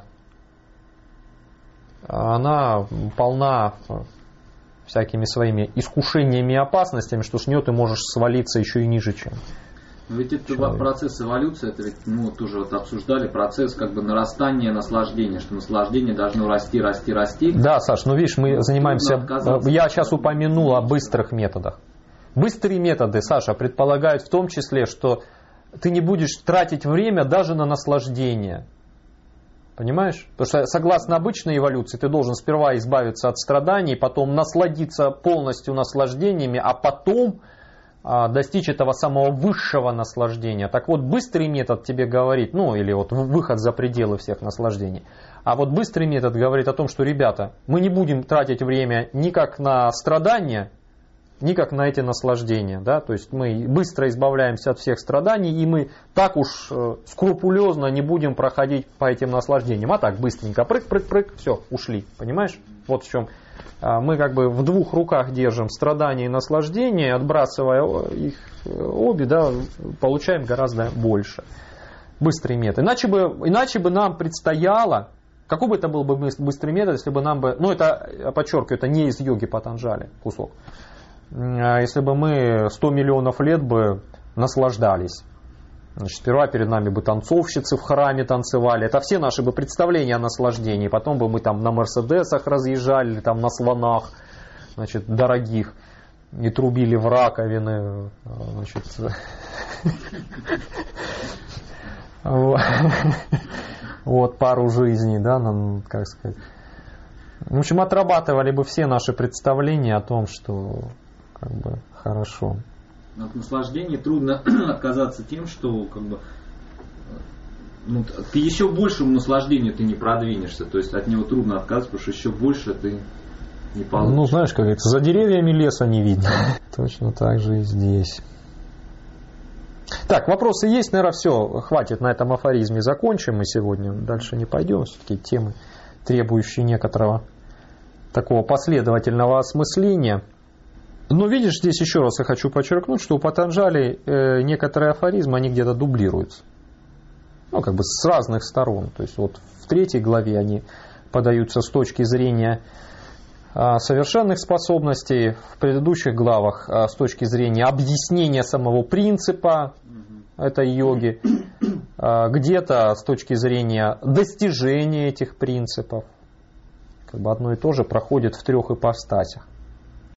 она полна всякими своими искушениями и опасностями, что с нее ты можешь свалиться еще и ниже, чем Но ведь это человек. Процесс эволюции, это ведь мы вот тоже вот обсуждали процесс как бы нарастания наслаждения, что наслаждение должно расти, расти, расти. Да, Саш, ну видишь, мы занимаемся, я сейчас упомянул о быстрых методах. Быстрые методы, Саша, предполагают в том числе, что ты не будешь тратить время даже на наслаждение. Понимаешь? Потому что согласно обычной эволюции ты должен сперва избавиться от страданий, потом насладиться полностью наслаждениями, а потом достичь этого самого высшего наслаждения. Так вот, быстрый метод тебе говорит, ну или вот выход за пределы всех наслаждений. А вот быстрый метод говорит о том, что, ребята, мы не будем тратить время ни как на страдания, ни как на эти наслаждения. Да? То есть мы быстро избавляемся от всех страданий, и мы так уж скрупулезно не будем проходить по этим наслаждениям. А так быстренько, прыг-прыг-прыг, все, ушли. Понимаешь? Вот в чем. Мы как бы в двух руках держим страдания и наслаждения, отбрасывая их обе, да, получаем гораздо больше. Быстрый метод. Иначе бы, иначе бы нам предстояло, какой бы это был бы быстрый метод, если бы нам бы, ну это, я подчеркиваю, это не из йоги Патанджали кусок, если бы мы сто миллионов лет бы наслаждались. Значит, сперва перед нами бы танцовщицы в храме танцевали. Это все наши бы представления о наслаждении. Потом бы мы там на мерседесах разъезжали, там на слонах, значит, дорогих, и трубили в раковины. Значит, вот пару жизней, да, как сказать. В общем, отрабатывали бы все наши представления о том, что как бы хорошо. От наслаждения трудно отказаться тем, что как бы, ну, ты еще большему наслаждению ты не продвинешься. То есть от него трудно отказаться, потому что еще больше ты не получишь. Ну, знаешь, как говорится, за деревьями леса не видно. Точно так же и здесь. Так, вопросы есть, наверное, все. Хватит на этом афоризме. Закончим мы сегодня. Дальше не пойдем. Все-таки темы, требующие некоторого такого последовательного осмысления. Но видишь, здесь еще раз я хочу подчеркнуть, что у Патанджали э, некоторые афоризмы, они где-то дублируются. Ну, как бы с разных сторон. То есть вот в третьей главе они подаются с точки зрения э, совершенных способностей, в предыдущих главах э, с точки зрения объяснения самого принципа этой йоги, э, где-то с точки зрения достижения этих принципов. Как бы одно и то же проходит в трех ипостасях.